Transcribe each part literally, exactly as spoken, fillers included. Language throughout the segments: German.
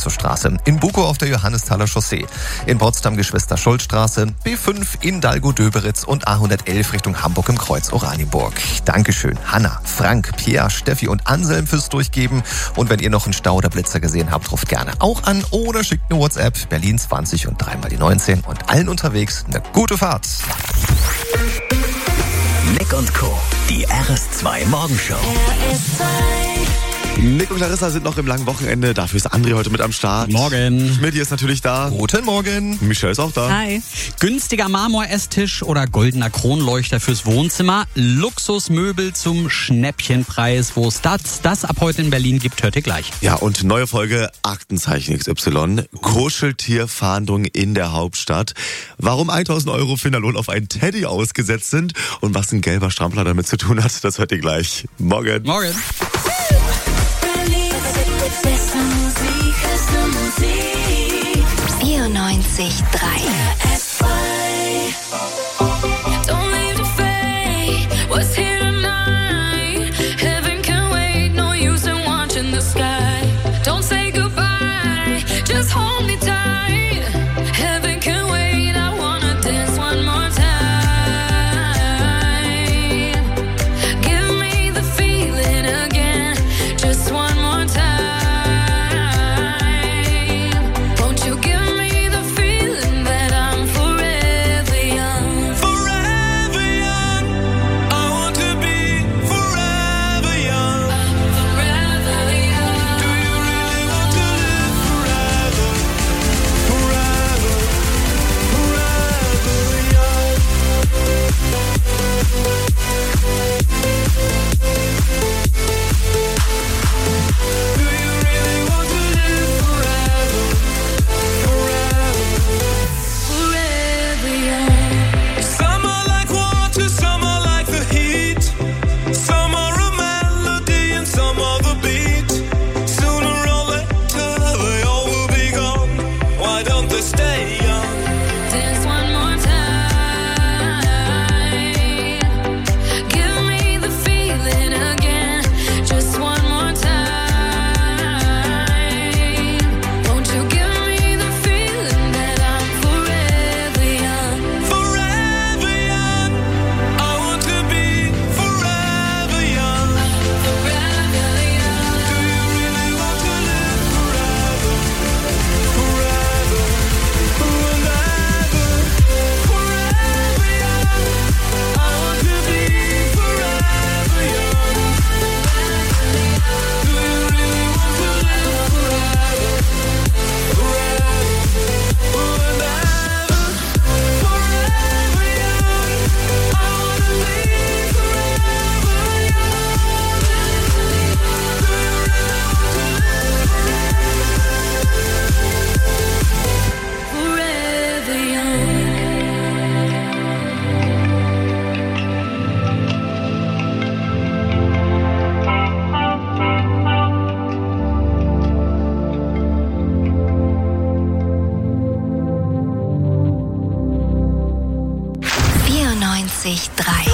zur Straße. In Bukow auf der Johannesthaler Chaussee. In Potsdam Geschwister-Scholz-Straße, B fünf in Dalgo-Döberitz und A hundertelf Richtung Hamburg im Kreuz Oranienburg. Dankeschön Hanna, Frank, Pierre, Steffi und Anselm fürs Durchgeben. Und wenn ihr noch einen Stau oder Blitzer gesehen habt, ruft gerne auch an oder schickt eine WhatsApp. Berlin zwanzig und dreimal die neunzehn. Und allen unterwegs eine gute Fahrt. Nick und Co., die R S zwei Morgenshow. R S zwei. Nick und Larissa sind noch im langen Wochenende, dafür ist André heute mit am Start. Morgen. Schmidt ist natürlich da. Guten Morgen. Michelle ist auch da. Hi. Günstiger Marmor-Esstisch oder goldener Kronleuchter fürs Wohnzimmer. Luxusmöbel zum Schnäppchenpreis. Wo es das, das ab heute in Berlin gibt, hört ihr gleich. Ja, und neue Folge Aktenzeichen X Y. Kuscheltierfahndung in der Hauptstadt. Warum tausend Euro Finderlohn auf einen Teddy ausgesetzt sind und was ein gelber Strampler damit zu tun hat, das hört ihr gleich. Morgen. Morgen. vierundneunzig Komma drei. vierundneunzig Komma drei.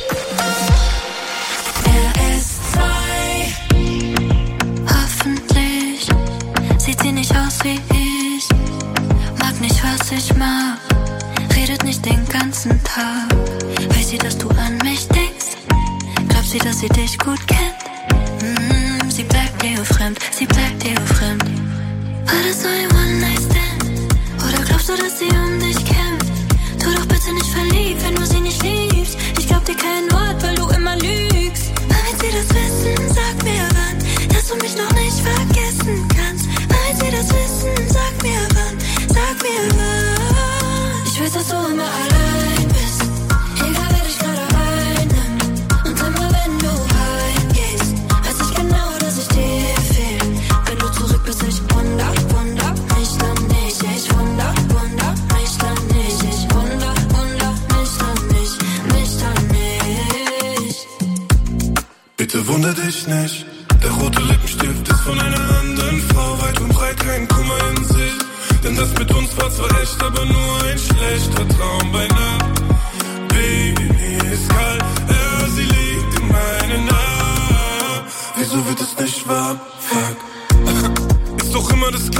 R S zwei. Hoffentlich sieht sie nicht aus wie ich. Mag nicht, was ich mag. Redet nicht den ganzen Tag. Weiß sie, dass du an mich denkst? Glaubt sie, dass sie dich gut kennt? Mm, sie bleibt dir fremd, sie bleibt dir fremd. War das so ein One-Night-Stand? Oder glaubst du, dass sie um dich kämpft? Tu doch bitte nicht verliebt, wenn du sie nicht liebst. Ich glaub dir kein Wort, weil du immer lügst. Wann wird sie das wissen? Sag mir wann, dass du mich noch nicht vergessen kannst. Wann wird sie das wissen? Sag mir wann, sag mir wann. Ich weiß, dass du immer allein bist, egal wer dich gerade einnimmt. Und immer wenn du heimgehst, weiß ich genau, dass ich dir fehl. Wenn du zurück bist, ich wunder, wunder mich dann nicht. Ich wunder, wunder mich dann nicht. Ich wunder, wunder mich dann nicht, mich dann nicht. Bitte wunder dich nicht, der rote Lippenstift ist von einer anderen Frau. Weit und breit kein Kummer in sich. Denn das mit uns war zwar echt, aber nur ein schlechter Traum bei Nacht. Baby, mir ist kalt, ja, sie liegt in meinen Armen. Wieso wird es nicht warm? Fuck. Ist doch immer das Gleiche.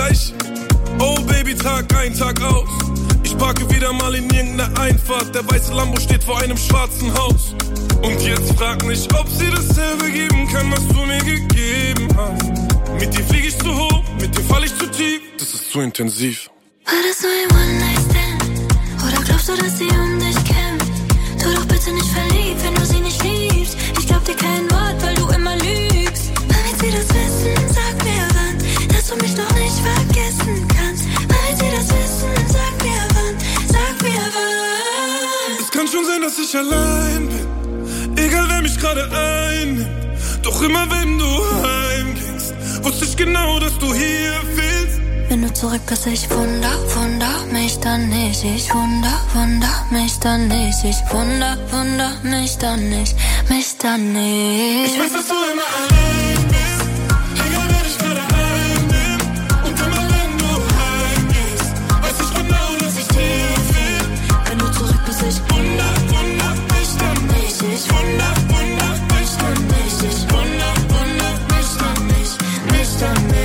gleich. Oh Baby, Tag ein, Tag aus. Ich parke wieder mal in irgendeiner Einfahrt. Der weiße Lambo steht vor einem schwarzen Haus. Und jetzt frag mich, ob sie dasselbe geben kann, was du mir gegeben hast. Mit dir flieg ich zu hoch, mit dir fall ich zu tief. Das ist zu intensiv. War das nur ein One-Night-Stand? Oder glaubst du, dass sie um dich kämpft? Tu doch bitte nicht verliebt, wenn du sie nicht liebst. Ich glaub dir kein Wort, weil du immer lügst. Damit sie das wissen, sag mir wann, dass du mich noch nicht vergessen kannst. Damit sie das wissen, sag mir wann, sag mir wann. Es kann schon sein, dass ich allein bin. Egal wer mich gerade einnimmt, doch immer wenn du heimgingst, wusste ich genau, dass du hier fehlst. Wenn du zurück bist, ich wunder, wunder mich dann nicht. Ich wunder, wunder mich dann nicht. Ich wunder, wunder mich dann nicht, mich dann nicht. Ich weiß, dass du immer allein bist, egal wer dich gerade einnimmt. Und immer wenn du heimgehst, weiß ich genau, dass ich dir fehl. Wenn du zurück bist, ich wunder, wunder mich dann nicht. Ich wunder, wunder mich dann nicht. Ich wunder, wunder mich dann nicht, mich dann nicht.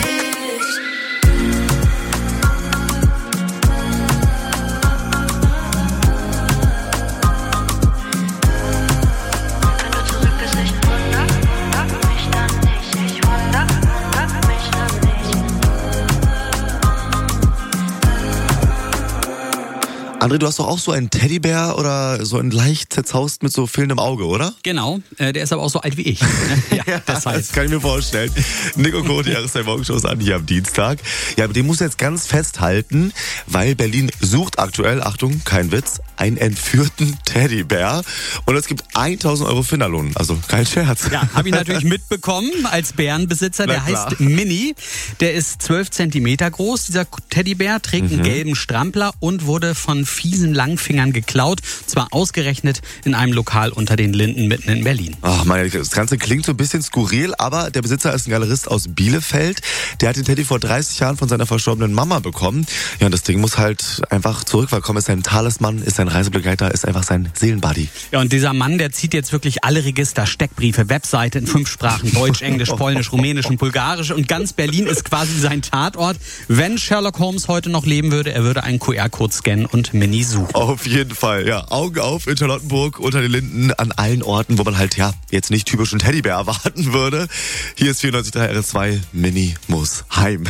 André, du hast doch auch so einen Teddybär oder so einen leicht zerzaust mit so fehlendem Auge, oder? Genau, äh, der ist aber auch so alt wie ich. Ja, ja, das heißt. Das kann ich mir vorstellen. Nico Koh, die R S zwei Morgenshows an hier am Dienstag. Ja, mit dem muss jetzt ganz festhalten, weil Berlin sucht aktuell, Achtung, kein Witz, einen entführten Teddybär. Und es gibt tausend Euro Finderlohn, also kein Scherz. Ja, habe ich natürlich mitbekommen als Bärenbesitzer. Der heißt Mini. Der ist zwölf Zentimeter groß. Dieser Teddybär trägt mhm. einen gelben Strampler und wurde von fiesen Langfingern geklaut. Zwar ausgerechnet in einem Lokal unter den Linden mitten in Berlin. Ach meine, das Ganze klingt so ein bisschen skurril, aber der Besitzer ist ein Galerist aus Bielefeld. Der hat den Teddy vor dreißig Jahren von seiner verstorbenen Mama bekommen. Ja, und das Ding muss halt einfach zurückkommen. Ist sein Talisman, ist sein Reisebegleiter, ist einfach sein Seelenbuddy. Ja, und dieser Mann, der zieht jetzt wirklich alle Register, Steckbriefe, Webseite in fünf Sprachen. Deutsch, Englisch, Polnisch, Rumänisch und Bulgarisch. Und ganz Berlin ist quasi sein Tatort. Wenn Sherlock Holmes heute noch leben würde, er würde einen Q R-Code scannen und Mini suchen. Auf jeden Fall, ja. Augen auf in Charlottenburg, unter den Linden, an allen Orten, wo man halt, ja, jetzt nicht typischen Teddybär erwarten würde. Hier ist vierundneunzig Komma drei R S zwei, Mini muss heim.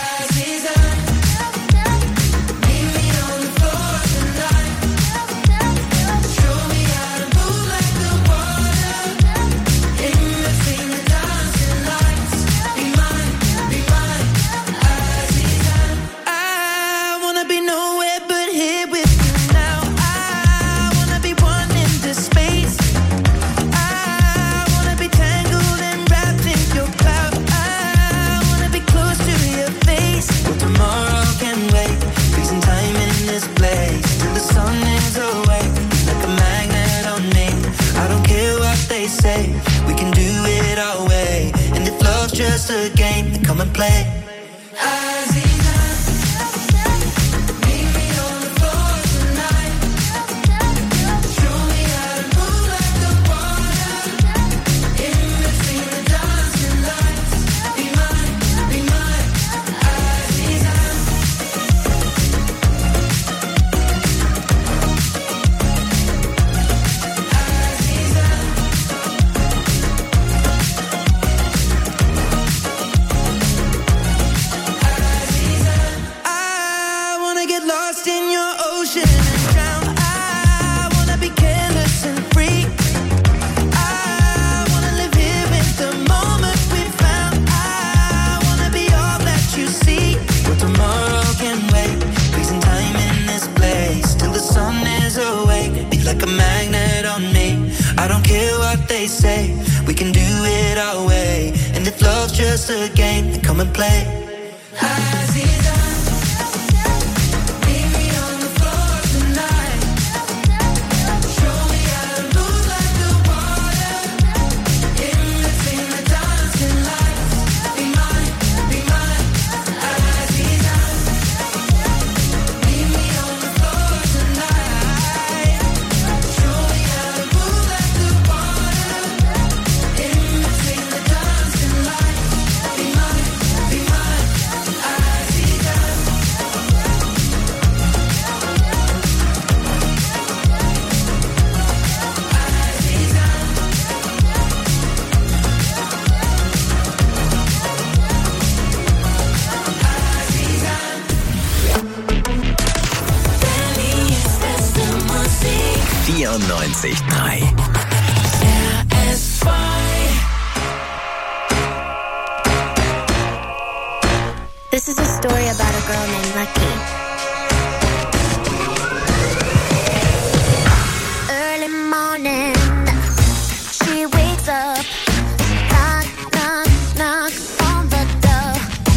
We can do it our way, and if love's just a game, then come and play. Say we can do it our way, and if love's just a game, then come and play. Be mine. vierundneunzig Komma drei. R S zwei. This is a story about a girl named Lucky. Early morning, she wakes up, knock, knock, knock on the door.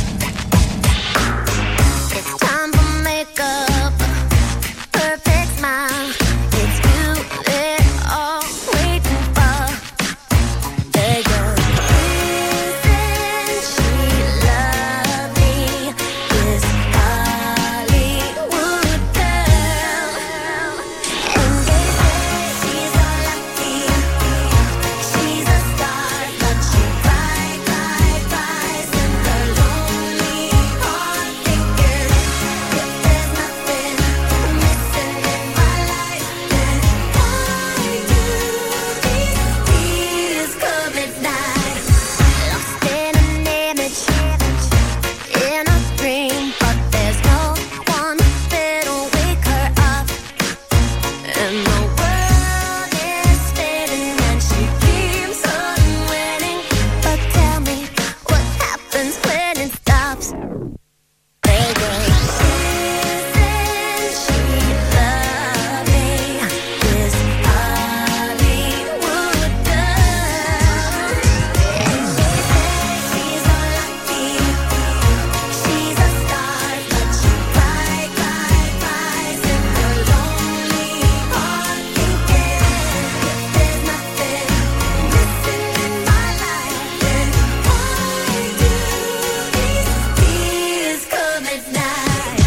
It's time for makeup, perfect smile. It's you they're all waiting for. There goes, isn't she lovely? This Hollywood girl. And they say she's so lucky. She's a star, but she cries, cries, cries in her lonely heart, thinking if there's nothing missing in my life, then why do these tears come at night? Lost in an image, in a dream, but there's no one that'll wake her up. And the world is spinning and she keeps on winning. But tell me, what happens when it stops? There goes, isn't she lovely? This Hollywood girl. And they say she's so lucky. She's a star, but she cries, cries, cries in her lonely heart, thinking if there's nothing missing in my life, then why do these tears come at night?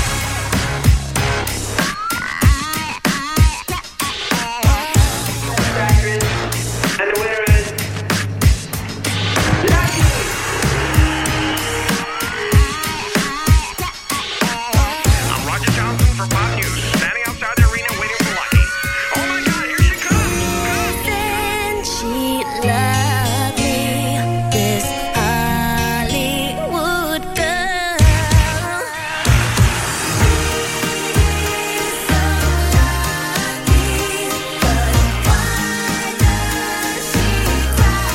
I'm Roger Johnson for Fox News, standing outside the arena waiting for Lucky. Oh my God, here she comes! Isn't she lovely? This Hollywood girl. She's so lucky, but why does she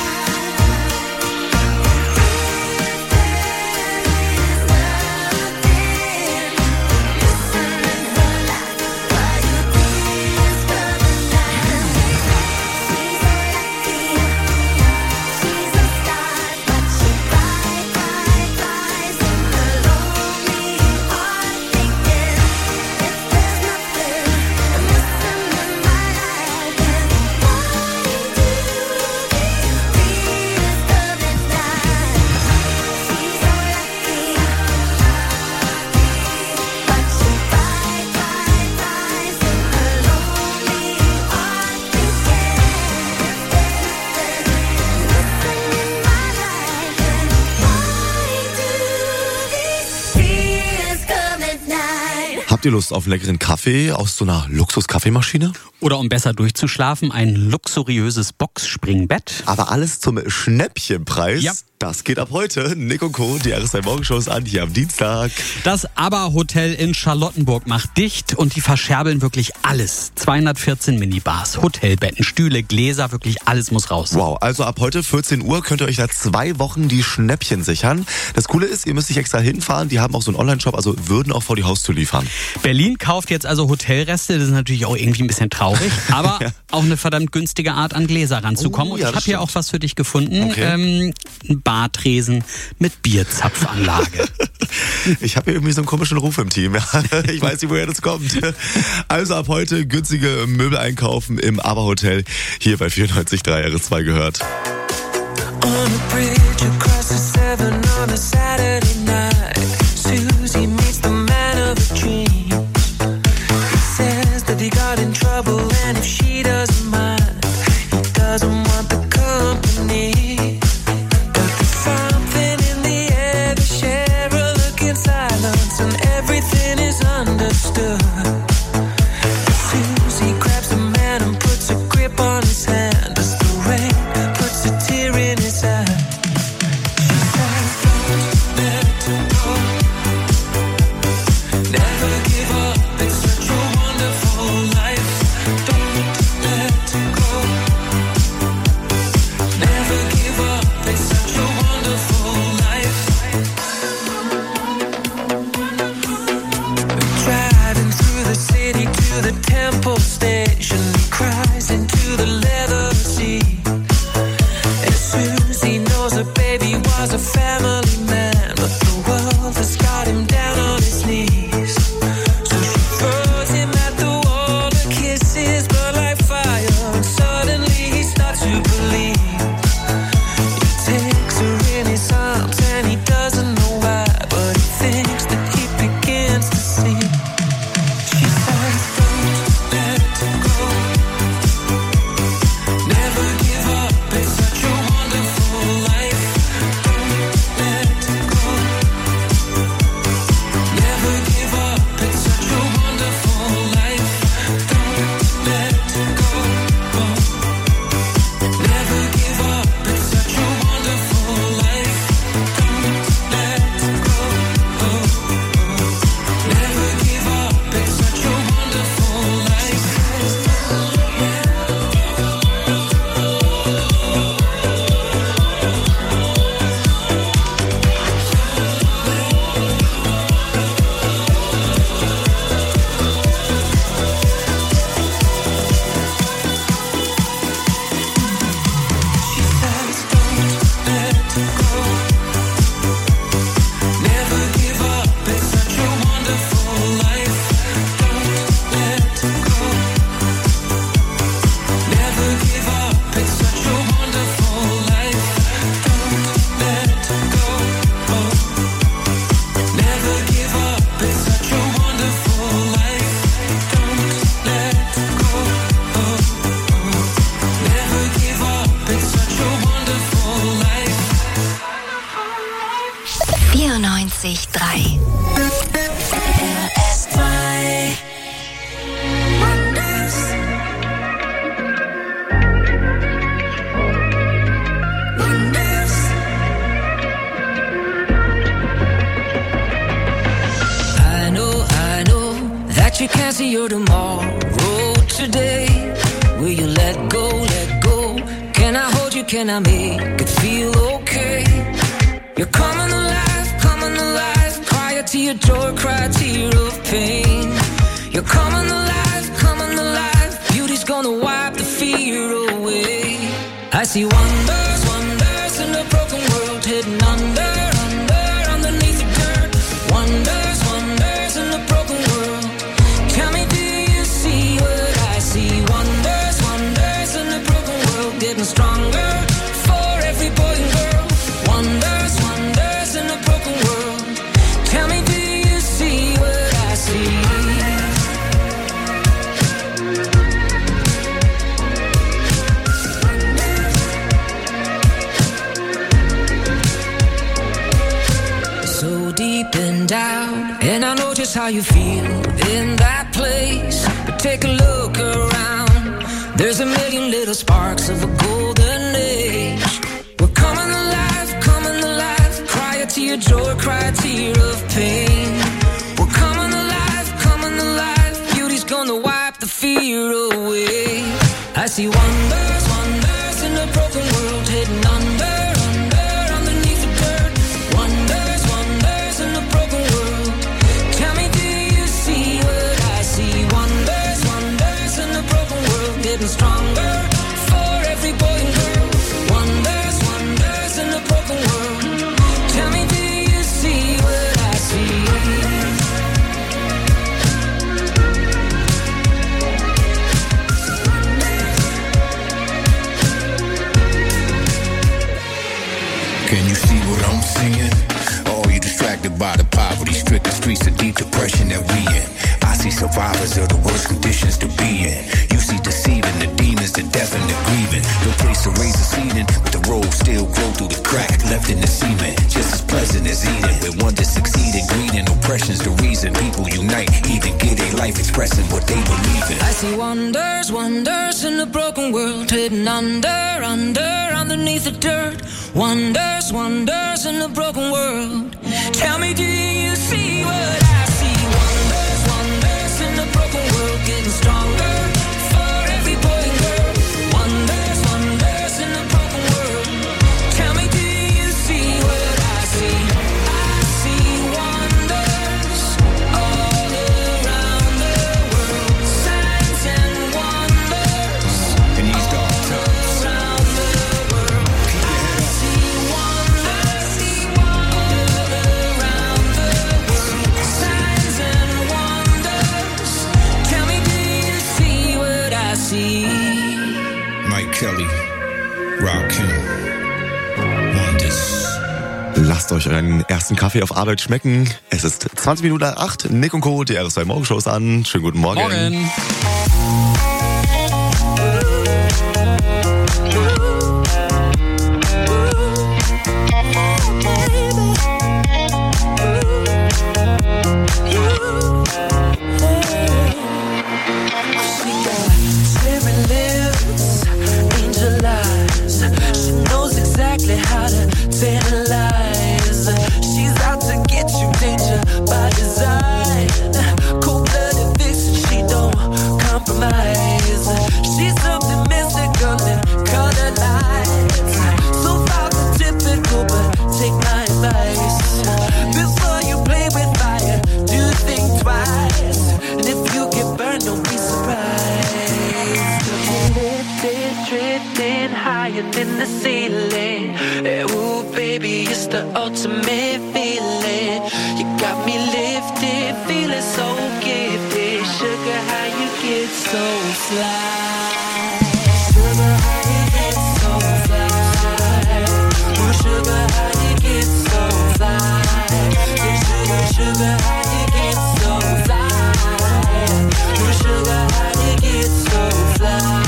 Habt ihr Lust auf einen leckeren Kaffee aus so einer Luxus-Kaffeemaschine? Oder um besser durchzuschlafen, ein luxuriöses Boxspringbett. Aber alles zum Schnäppchenpreis. Ja. Das geht ab heute. Nick und Co., die R S zwei Morgenshow ist an, hier am Dienstag. Das Aber-Hotel in Charlottenburg macht dicht und die verscherbeln wirklich alles. zweihundertvierzehn Minibars, Hotelbetten, Stühle, Gläser, wirklich alles muss raus. Wow, also ab heute vierzehn Uhr könnt ihr euch da zwei Wochen die Schnäppchen sichern. Das Coole ist, ihr müsst nicht extra hinfahren, die haben auch so einen Online-Shop, also würden auch vor die Haustür liefern. Berlin kauft jetzt also Hotelreste, das ist natürlich auch irgendwie ein bisschen traurig, aber ja. auch eine verdammt günstige Art an Gläser ranzukommen. Oh, und ja, ich habe hier auch was für dich gefunden. Okay. Ähm, ein Bartresen mit Bierzapfanlage. Ich habe hier irgendwie so einen komischen Ruf im Team. Ich weiß nicht, woher das kommt. Also ab heute günstige Möbel einkaufen im Aber-Hotel hier bei vierundneunzig Komma drei R S zwei gehört. On a bridge across the Severn on a Saturday night, Susie meets the man of her dreams. He says that he got in trouble and if she doesn't mind, he doesn't want the company. But there's something in the air, they share a look in silence and everything is understood. Susie grabs the man and puts a grip on his hand as the rain puts a tear in his eye. She says, don't let him go. Never give up, it's such a wonderful life. Don't let zwei. R S zwei. Wonders. Wonders. I know, I know that you can't see your tomorrow today. Will you let go, let go? Can I hold you, can I make it feel okay? You're coming alive, coming alive. Cry a tear, joy, cry a tear of pain. You're coming alive, coming alive. Beauty's gonna wipe the fear away. I see wonders, wonders in a broken world, hidden under, under, underneath the dirt. Wonders, wonders in a broken world. Tell me, do you see what I see? Wonders, wonders in a broken world, getting stronger for every boy and girl. Wonders, wonders in a broken world. Tell me, do you see what I see? So deep and down, and I know just how you feel in that place. But take a look around. There's a million little sparks of a golden age. We're coming alive, coming alive. Cry a tear, joy, cry a tear of pain. We're coming alive, coming alive. Beauty's gonna wipe the fear away. I see wonders, wonders in a broken world, hidden under, under, underneath the dirt. Wonders, wonders in a broken world. Tell me, do you see what I see? Wonders, wonders in a broken world, getting stronger for every boy and girl. Wonders, wonders in a broken world. Tell me, do you see what I see? Can you see what I'm seeing? Or are you distracted by the poverty, stricken streets of deep depression that we in? I see survivors of the worst conditions to be in. You see deceiving the demons, the death and the grieving. No place to raise a seeding, but the road still grow through the crack left in the cement. Just as pleasant as eating, when one to succeed in greed and oppression's the reason people unite, even get a life expressing what they believe in. I see wonders, wonders in a broken world, hidden under, under, underneath the dirt. Wonders, wonders in a broken world. Tell me, do you see what I see? Wonders, wonders in a broken world, getting stronger for every boy and girl. Wonders, wonders in a broken world. Tell me, do you see what I see? I see wonders all around the world. Signs and wonders In these dark times, around the world. I see wonders all around the world. Signs and wonders. Tell me, do you see what I see? Mike Kelly, Rakim, Wonders. Lasst euch euren ersten Kaffee auf Arbeit schmecken. Es ist zwanzig Minuten nach acht. Nick und Co., die R S zwei Morgenshows an. Schönen guten Morgen. Morgen. Cherry lips, angel eyes. She knows exactly how to tantalize. She's out to get you, danger by design. Cold-blooded vixen, she don't compromise. She's something mystical and colored lights. So far from typical, but take my advice. Before you play with fire, do think twice. And if you get burned, don't be surprised. Lifted, drifting higher than the ceiling. Eh, ooh, baby, it's the ultimate feeling. You got me lifted, feeling so gifted. Sugar, how you get so fly? Sugar, how you get so fly? Ooh, sugar, how you get so fly? Hey, sugar, sugar, how you get so fly? Ooh, sugar, how you get so fly?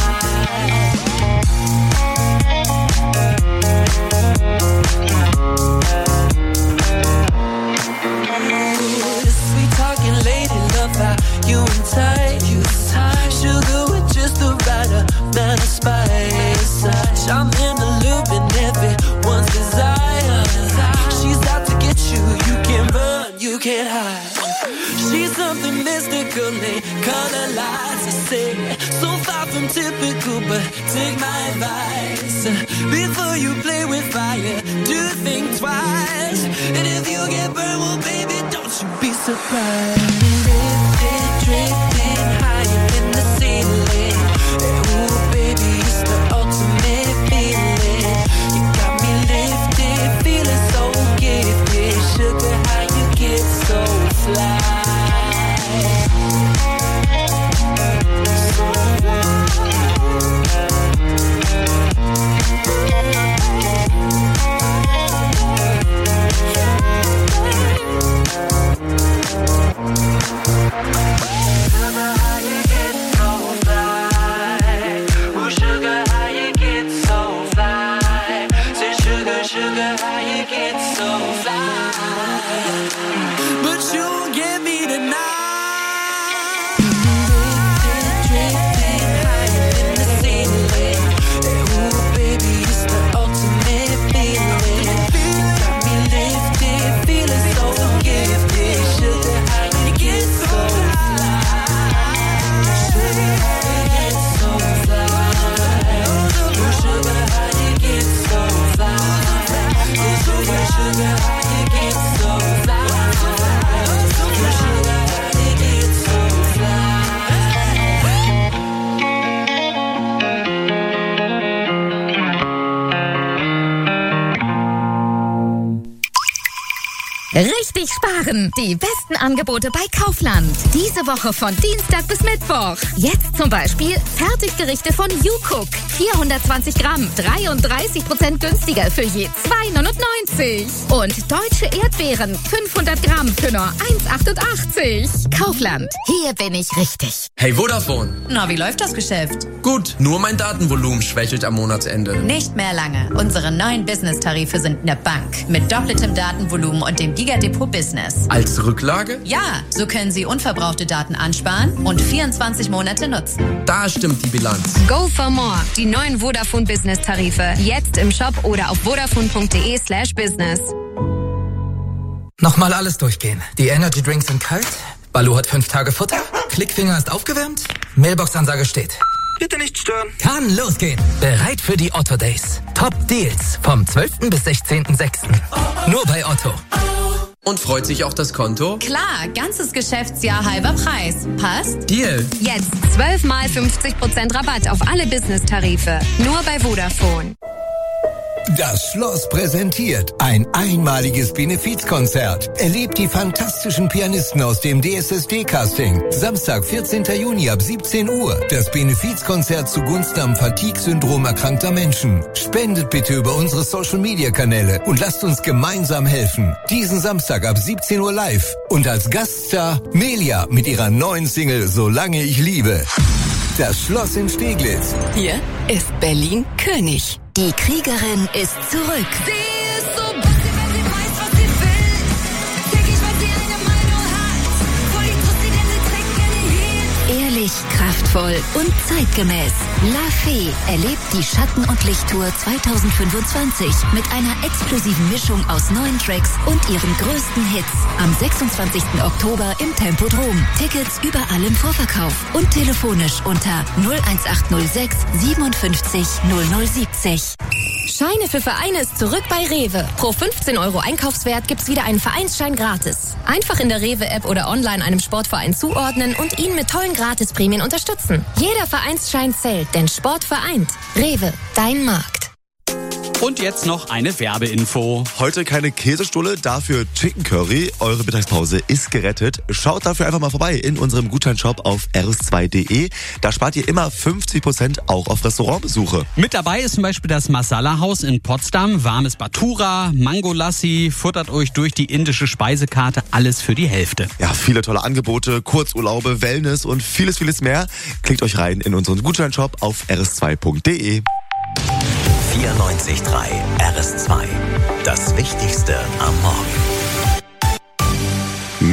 love how you entice. Sugar with just the right amount of spice. I'm in the loop and everyone's desire. She's out to get you, you can't run, you can't hide. She's something mystical, they color lights, I say. So far from typical, but take my advice. Before you play with fire, do think twice. And if you get burned, well baby, don't you be surprised. Lifted, drifting higher in the ceiling. Ooh baby, it's the ultimate feeling. You got me lifted, feeling so gifted. Sugar, how you get so fly. Richtig sparen! Die besten Angebote bei Kaufland. Diese Woche von Dienstag bis Mittwoch. Jetzt zum Beispiel Fertiggerichte von YouCook. vierhundertzwanzig Gramm, dreiunddreißig Prozent günstiger für je zwei neunundneunzig. Und deutsche Erdbeeren, fünfhundert Gramm für nur eins achtundachtzig. Kaufland, hier bin ich richtig. Hey Vodafone. Na, wie läuft das Geschäft? Gut, nur mein Datenvolumen schwächelt am Monatsende. Nicht mehr lange. Unsere neuen Business-Tarife sind eine Bank. Mit doppeltem Datenvolumen und dem Gigadepot Business. Als Rücklage? Ja, so können Sie unverbrauchte Daten ansparen und vierundzwanzig Monate nutzen. Da stimmt die Bilanz. Go for more. Die neuen Vodafone Business Tarife. Jetzt im Shop oder auf vodafone.de slash business. Nochmal alles durchgehen. Die Energy Drinks sind kalt. Balu hat fünf Tage Futter. Klickfinger ist aufgewärmt. Mailbox-Ansage steht. Bitte nicht stören. Kann losgehen. Bereit für die Otto Days. Top Deals vom zwölften bis sechzehnten sechsten Nur bei Otto. Und freut sich auch das Konto? Klar, ganzes Geschäftsjahr halber Preis. Passt? Deal. Jetzt zwölf mal fünfzig Prozent Rabatt auf alle Business-Tarife. Nur bei Vodafone. Das Schloss präsentiert ein einmaliges Benefizkonzert. Erlebt die fantastischen Pianisten aus dem D S S D-Casting. Samstag, vierzehnten Juni ab siebzehn Uhr. Das Benefizkonzert zugunsten am Fatigue-Syndrom erkrankter Menschen. Spendet bitte über unsere Social-Media-Kanäle und lasst uns gemeinsam helfen. Diesen Samstag ab siebzehn Uhr live. Und als Gaststar Melia mit ihrer neuen Single Solange ich liebe. Das Schloss in Steglitz. Hier ist Berlin König. Die Kriegerin ist zurück. Sie ist so bossy, wenn sie weiß, was sie will. Täglich, weil sie eine Meinung hat. Voll die Tussi, denn sie trägt gerne Heat. Ehrlich, kraftvoll und zeitgemäß. La Fee erlebt die Schatten- und Lichttour zwanzig fünfundzwanzig mit einer exklusiven Mischung aus neuen Tracks und ihren größten Hits. Am sechsundzwanzigsten Oktober im Tempodrom. Tickets überall im Vorverkauf und telefonisch unter null eins acht null sechs siebenundfünfzig null null siebzig. Scheine für Vereine ist zurück bei Rewe. Pro fünfzehn Euro Einkaufswert gibt's wieder einen Vereinsschein gratis. Einfach in der Rewe-App oder online einem Sportverein zuordnen und ihn mit tollen Gratisprämien unterstützen. Jeder Vereinsschein zählt, denn Sport vereint. Rewe, dein Markt. Und jetzt noch eine Werbeinfo. Heute keine Käsestulle, dafür Chicken Curry. Eure Mittagspause ist gerettet. Schaut dafür einfach mal vorbei in unserem Gutscheinshop auf r s zwei punkt d e. Da spart ihr immer fünfzig Prozent auch auf Restaurantbesuche. Mit dabei ist zum Beispiel das Masala-Haus in Potsdam, warmes Batura, Mango-Lassi, futtert euch durch die indische Speisekarte, alles für die Hälfte. Ja, viele tolle Angebote, Kurzurlaube, Wellness und vieles, vieles mehr. Klickt euch rein in unseren Gutscheinshop auf r s zwei punkt d e. vierundneunzig Komma drei R S zwei. Das Wichtigste am Morgen.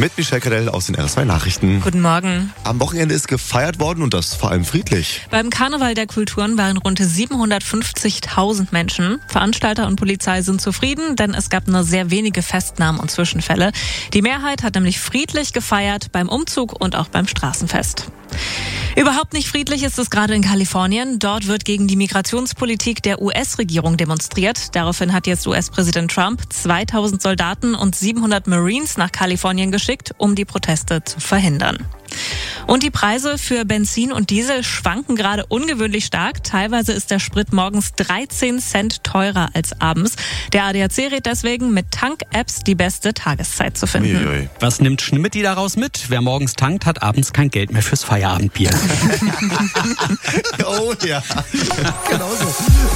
mit Michelle Cadell aus den R S zwei Nachrichten. Guten Morgen. Am Wochenende ist gefeiert worden und das vor allem friedlich. Beim Karneval der Kulturen waren rund siebenhundertfünfzigtausend Menschen. Veranstalter und Polizei sind zufrieden, denn es gab nur sehr wenige Festnahmen und Zwischenfälle. Die Mehrheit hat nämlich friedlich gefeiert beim Umzug und auch beim Straßenfest. Überhaupt nicht friedlich ist es gerade in Kalifornien. Dort wird gegen die Migrationspolitik der U S-Regierung demonstriert. Daraufhin hat jetzt U S-Präsident Trump zweitausend Soldaten und siebenhundert Marines nach Kalifornien geschickt, um die Proteste zu verhindern. Und die Preise für Benzin und Diesel schwanken gerade ungewöhnlich stark. Teilweise ist der Sprit morgens dreizehn Cent teurer als abends. Der A D A C rät deswegen, mit Tank-Apps die beste Tageszeit zu finden. Uiui. Was nimmt Schmidti daraus mit? Wer morgens tankt, hat abends kein Geld mehr fürs Feierabendbier. Oh ja, genau so.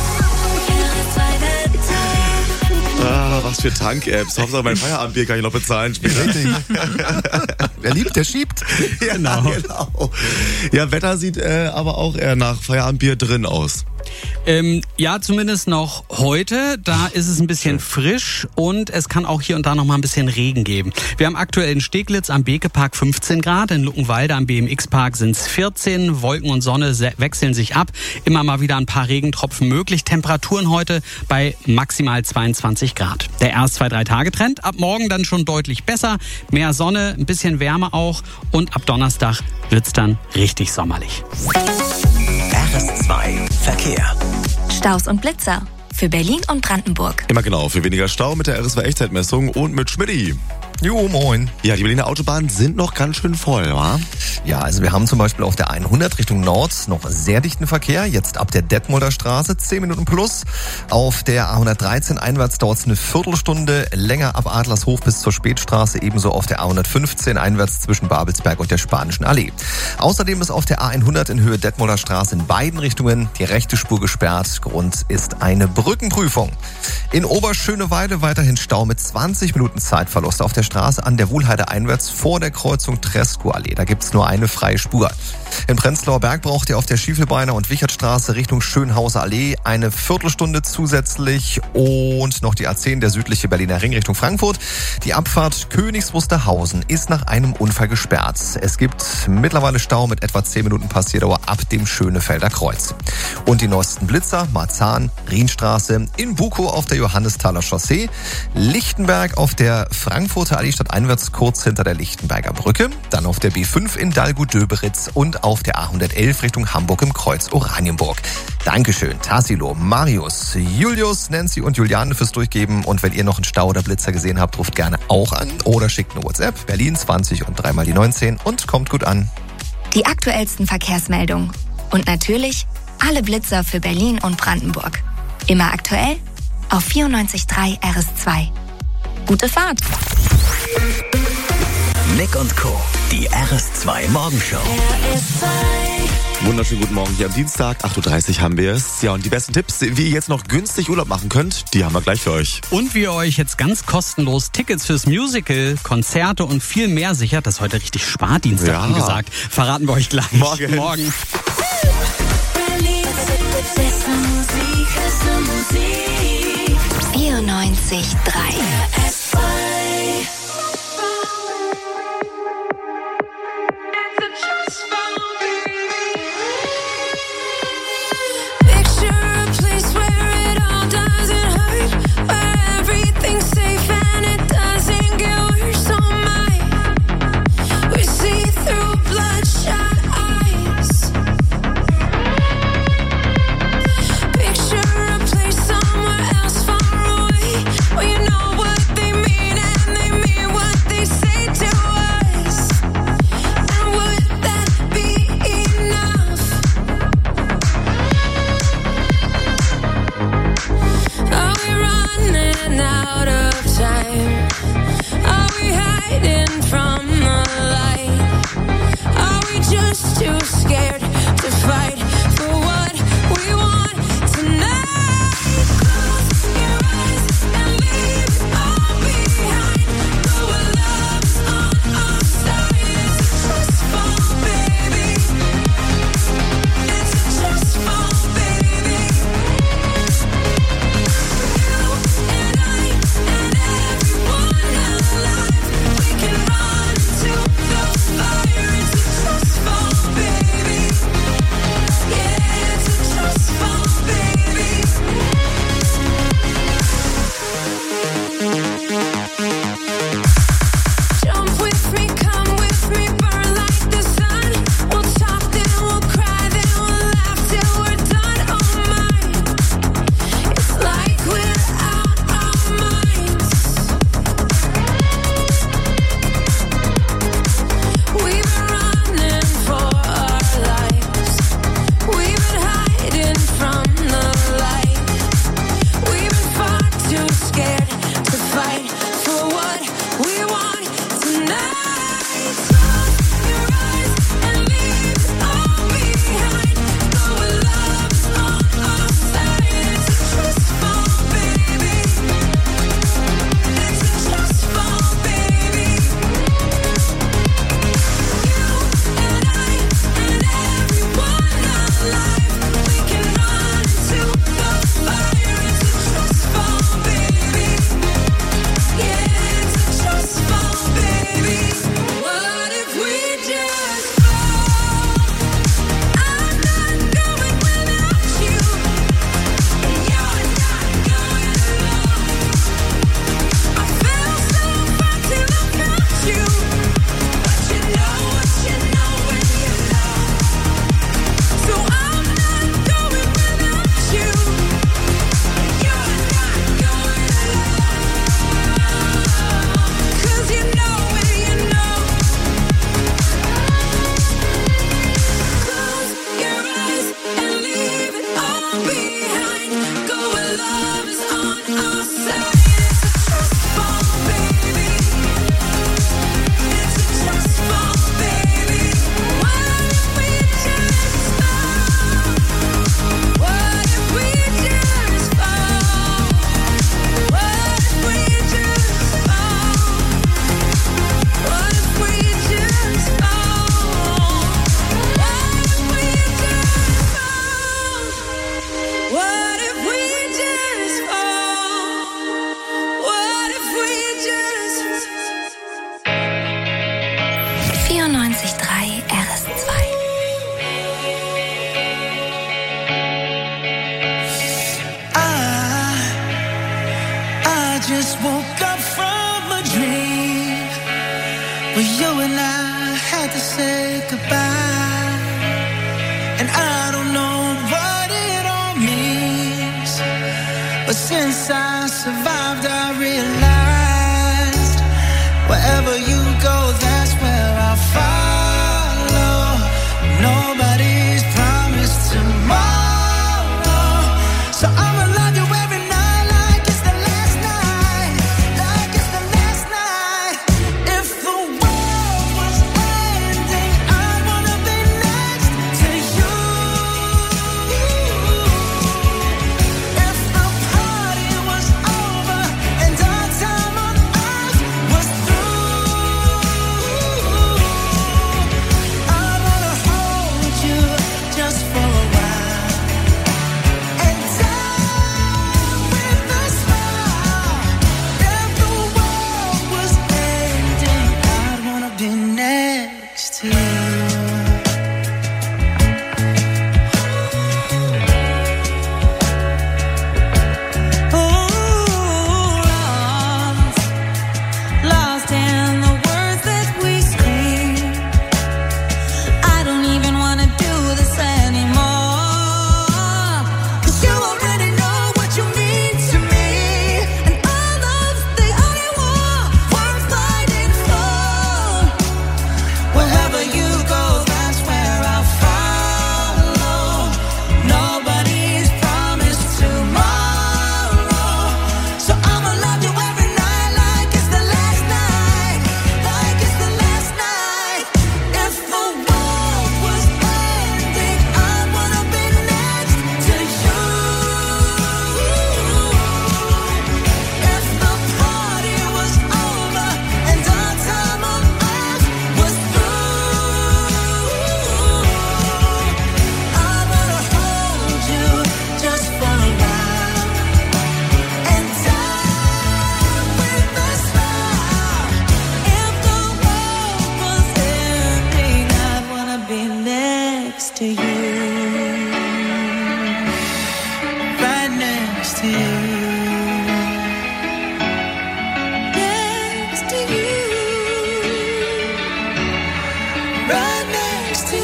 Ah, was für Tank-Apps. Hauptsache mein Feierabendbier kann ich noch bezahlen. Richtig. Wer liebt, der schiebt. Ja, genau. genau. Ja, Wetter sieht äh, aber auch eher nach Feierabendbier drin aus. Ähm, ja, zumindest noch heute. Da ist es ein bisschen frisch und es kann auch hier und da noch mal ein bisschen Regen geben. Wir haben aktuell in Steglitz am Beke-Park fünfzehn Grad, in Luckenwalde am B M X-Park sind es vierzehn. Wolken und Sonne wechseln sich ab. Immer mal wieder ein paar Regentropfen möglich. Temperaturen heute bei maximal zweiundzwanzig Grad. Der R S zwei drei Tage Trend. Ab morgen dann schon deutlich besser. Mehr Sonne, ein bisschen Wärme auch. Und ab Donnerstag wird's dann richtig sommerlich. R S zwei Verkehr. Staus und Blitzer für Berlin und Brandenburg. Immer genau, für weniger Stau mit der R S zwei Echtzeitmessung und mit Schmidti. Jo, moin. Ja, die Berliner Autobahnen sind noch ganz schön voll, wa? Ja, also wir haben zum Beispiel auf der hundert Richtung Nord noch sehr dichten Verkehr. Jetzt ab der Detmolder Straße zehn Minuten plus. Auf der A hundertdreizehn einwärts dauert es eine Viertelstunde länger ab Adlershof bis zur Spätstraße. Ebenso auf der A hundertfünfzehn einwärts zwischen Babelsberg und der Spanischen Allee. Außerdem ist auf der A hundert in Höhe Detmolder Straße in beiden Richtungen die rechte Spur gesperrt. Grund ist eine Brückenprüfung. In Oberschöneweide weiterhin Stau mit zwanzig Minuten Zeitverlust auf der Straße an der Wuhlheide einwärts vor der Kreuzung Tresco-Allee. Da gibt's nur eine freie Spur. In Prenzlauer Berg braucht ihr auf der Schiefelbeiner und Wichertstraße Richtung Schönhauser Allee eine Viertelstunde zusätzlich und noch die A zehn, der südliche Berliner Ring Richtung Frankfurt. Die Abfahrt Königs Wusterhausen ist nach einem Unfall gesperrt. Es gibt mittlerweile Stau mit etwa zehn Minuten Passierdauer ab dem Schönefelder Kreuz. Und die neuesten Blitzer, Marzahn, Rienstraße, in Bukow auf der Johannesthaler Chaussee, Lichtenberg auf der Frankfurter Allee stadteinwärts kurz hinter der Lichtenberger Brücke, dann auf der B fünf in Dalgu-Döberitz und auf der A hundertelf Richtung Hamburg im Kreuz Oranienburg. Dankeschön, Tassilo, Marius, Julius, Nancy und Juliane fürs Durchgeben. Und wenn ihr noch einen Stau oder Blitzer gesehen habt, ruft gerne auch an oder schickt eine WhatsApp. Berlin zwanzig und dreimal die neunzehn und kommt gut an. Die aktuellsten Verkehrsmeldungen. Und natürlich alle Blitzer für Berlin und Brandenburg. Immer aktuell auf vierundneunzig Komma drei R S zwei. Gute Fahrt! Nick und Co., die R S zwei Morgenshow. Wunderschönen guten Morgen hier am Dienstag, acht Uhr dreißig haben wir es. Ja, und die besten Tipps, wie ihr jetzt noch günstig Urlaub machen könnt, die haben wir gleich für euch. Und wie ihr euch jetzt ganz kostenlos Tickets fürs Musical, Konzerte und viel mehr sichert, das ist heute richtig Spardienstag Ja. angesagt, verraten wir euch gleich. Morgen. Morgen. vierundneunzig Komma drei Picture a place somewhere else far away, where you know what they vierundneunzig Komma drei R S zwei. I, I just woke up from a dream where you and I had to say goodbye. And I don't know what it all means, but since I survived, I realized wherever you go, that's where I'll follow. Nobody's promised tomorrow, so I'ma love you every night like it's the last night, like it's the last night. If the world was ending, I'd wanna be next to you. If the party was over and our time on earth was through, I'd wanna hold you just for a while and die with a smile. If the world was ending, I'd wanna be next to you. Lost, lost in the words that we scream. I don't even wanna do this anymore, 'cause you already know what you mean to me, and all of the only war worth fighting for. Wherever you go, that's where I'll follow. Nobody's promised tomorrow, so I'ma love you every night like it's the last night, like it's the last night. If the world was ending, I'd wanna be next to you. If the party was over and our time on earth was through, I wanna hold you just for a while and die with a smile. If the world was ending, I'd wanna be next to you, right next to you, next to you, right next to you.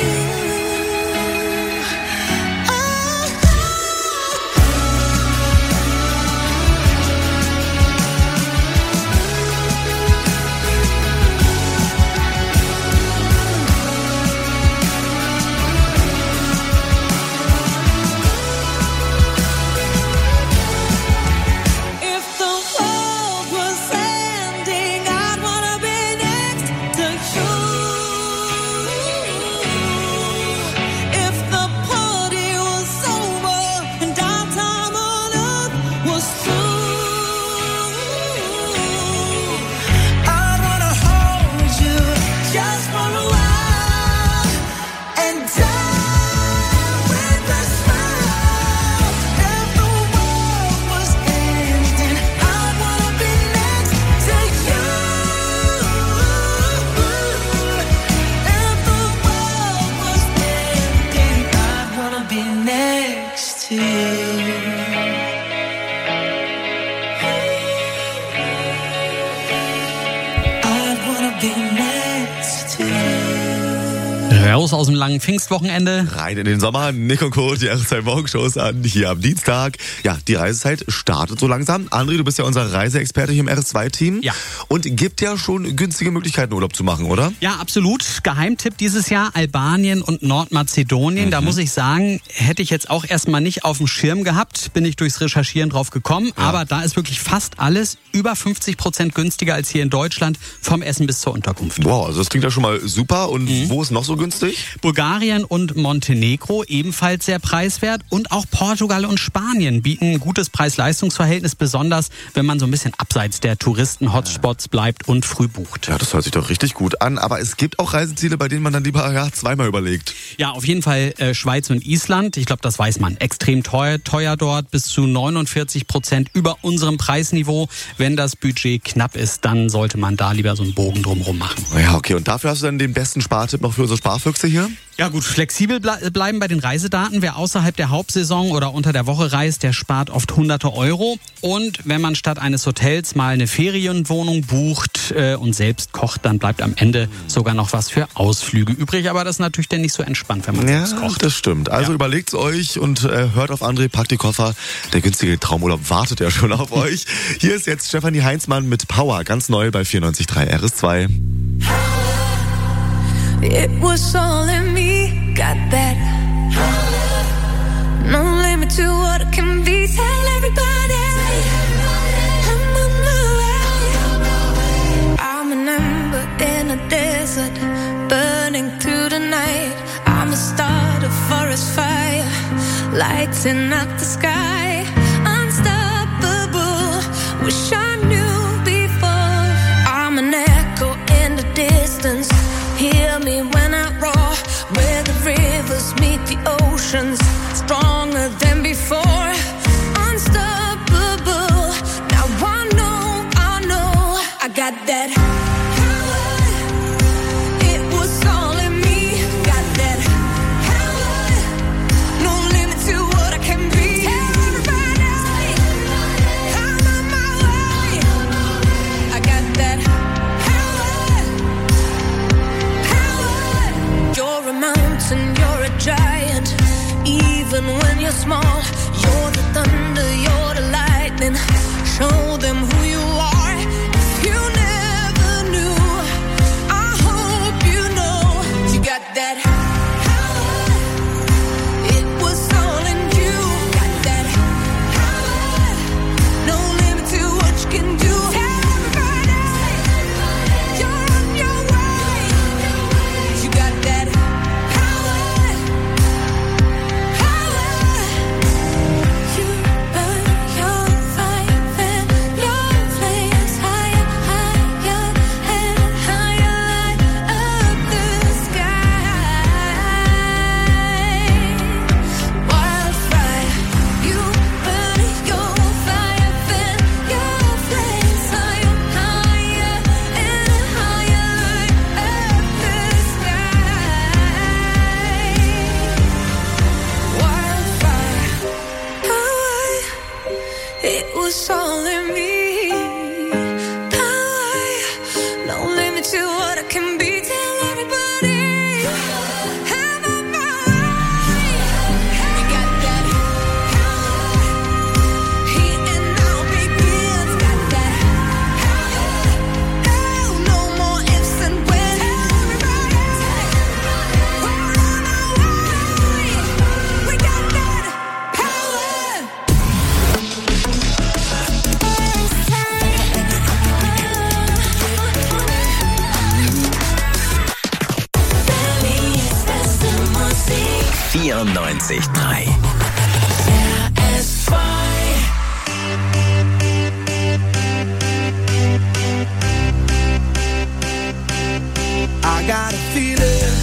If the world was ending, I'd wanna be next to you. If the party was over and our time on earth was through, I'd wanna hold you just for a while and die with a smile. If the world was ending, I'd wanna be next to you. If the world was ending, I'd wanna be next to you. I'd wanna be next to you. Raus aus dem langen Pfingstwochenende. Rein in den Sommer. Nick und Co., die R S zwei Morgenshows an, hier am Dienstag. Ja, die Reisezeit startet so langsam. André, du bist ja unser Reiseexperte hier im R S zwei Team. Ja. Und gibt ja schon günstige Möglichkeiten, Urlaub zu machen, oder? Ja, absolut. Geheimtipp dieses Jahr Albanien und Nordmazedonien. Mhm. Da muss ich sagen, hätte ich jetzt auch erstmal nicht auf dem Schirm gehabt, bin ich durchs Recherchieren drauf gekommen. Ja. Aber da ist wirklich fast alles über fünfzig Prozent günstiger als hier in Deutschland, vom Essen bis zur Unterkunft. Wow, also das klingt ja schon mal super. Und wo ist noch so günstig? Bulgarien und Montenegro ebenfalls sehr preiswert. Und auch Portugal und Spanien bieten ein gutes Preis-Leistungs-Verhältnis, besonders wenn man so ein bisschen abseits der Touristen-Hotspots bleibt und früh bucht. Ja, das hört sich doch richtig gut an. Aber es gibt auch Reiseziele, bei denen man dann lieber ja, zweimal überlegt. Ja, auf jeden Fall äh, Schweiz und Island. Ich glaube, das weiß man. Extrem teuer, teuer dort, bis zu neunundvierzig Prozent über unserem Preisniveau. Wenn das Budget knapp ist, dann sollte man da lieber so einen Bogen drumherum machen. Ja, okay. Und dafür hast du dann den besten Spartipp noch für unsere Sparfüchse hier? Ja gut, flexibel ble- bleiben bei den Reisedaten. Wer außerhalb der Hauptsaison oder unter der Woche reist, der spart oft hunderte Euro. Und wenn man statt eines Hotels mal eine Ferienwohnung bucht äh, und selbst kocht, dann bleibt am Ende sogar noch was für Ausflüge übrig. Aber das ist natürlich dann nicht so entspannt, wenn man ja, selbst kocht. Das stimmt. Also ja. überlegt's euch und äh, hört auf André, packt die Koffer. Der günstige Traumurlaub wartet ja schon auf euch. Hier ist jetzt Stefanie Heinzmann mit Power, ganz neu bei vierundneunzig Komma drei R S zwei. It was all in me, got that. No limit to what it can be. Tell everybody I'm on my way. I'm an ember in a desert, burning through the night. I'm a start, a forest fire, lighting up the sky. Unstoppable, wish I knew before. I'm an echo in the distance. Hear me when I roar, where the rivers meet the oceans, stronger than before. Unstoppable, now I know, I know, I got that power. It was all in me, got that power. No limit to what I can be. Tell everybody I'm on my way. I got that. You're a mountain, you're a giant. Even when you're small, you're the thunder, you're the lightning. Show them who you are. If you never knew, I hope you know. You got that power. It was all in you. Got that power. No limit to what you can do. Tell everybody you're on your way. You got that. It was all in me. Power, no limit to what I can be. Tell everybody I'm on my way. You got that power. Here and now begins. Got that power. Oh, no more ifs and whens. Tell everybody we're on our way. We got that power. vierundneunzig Komma drei. I got a feeling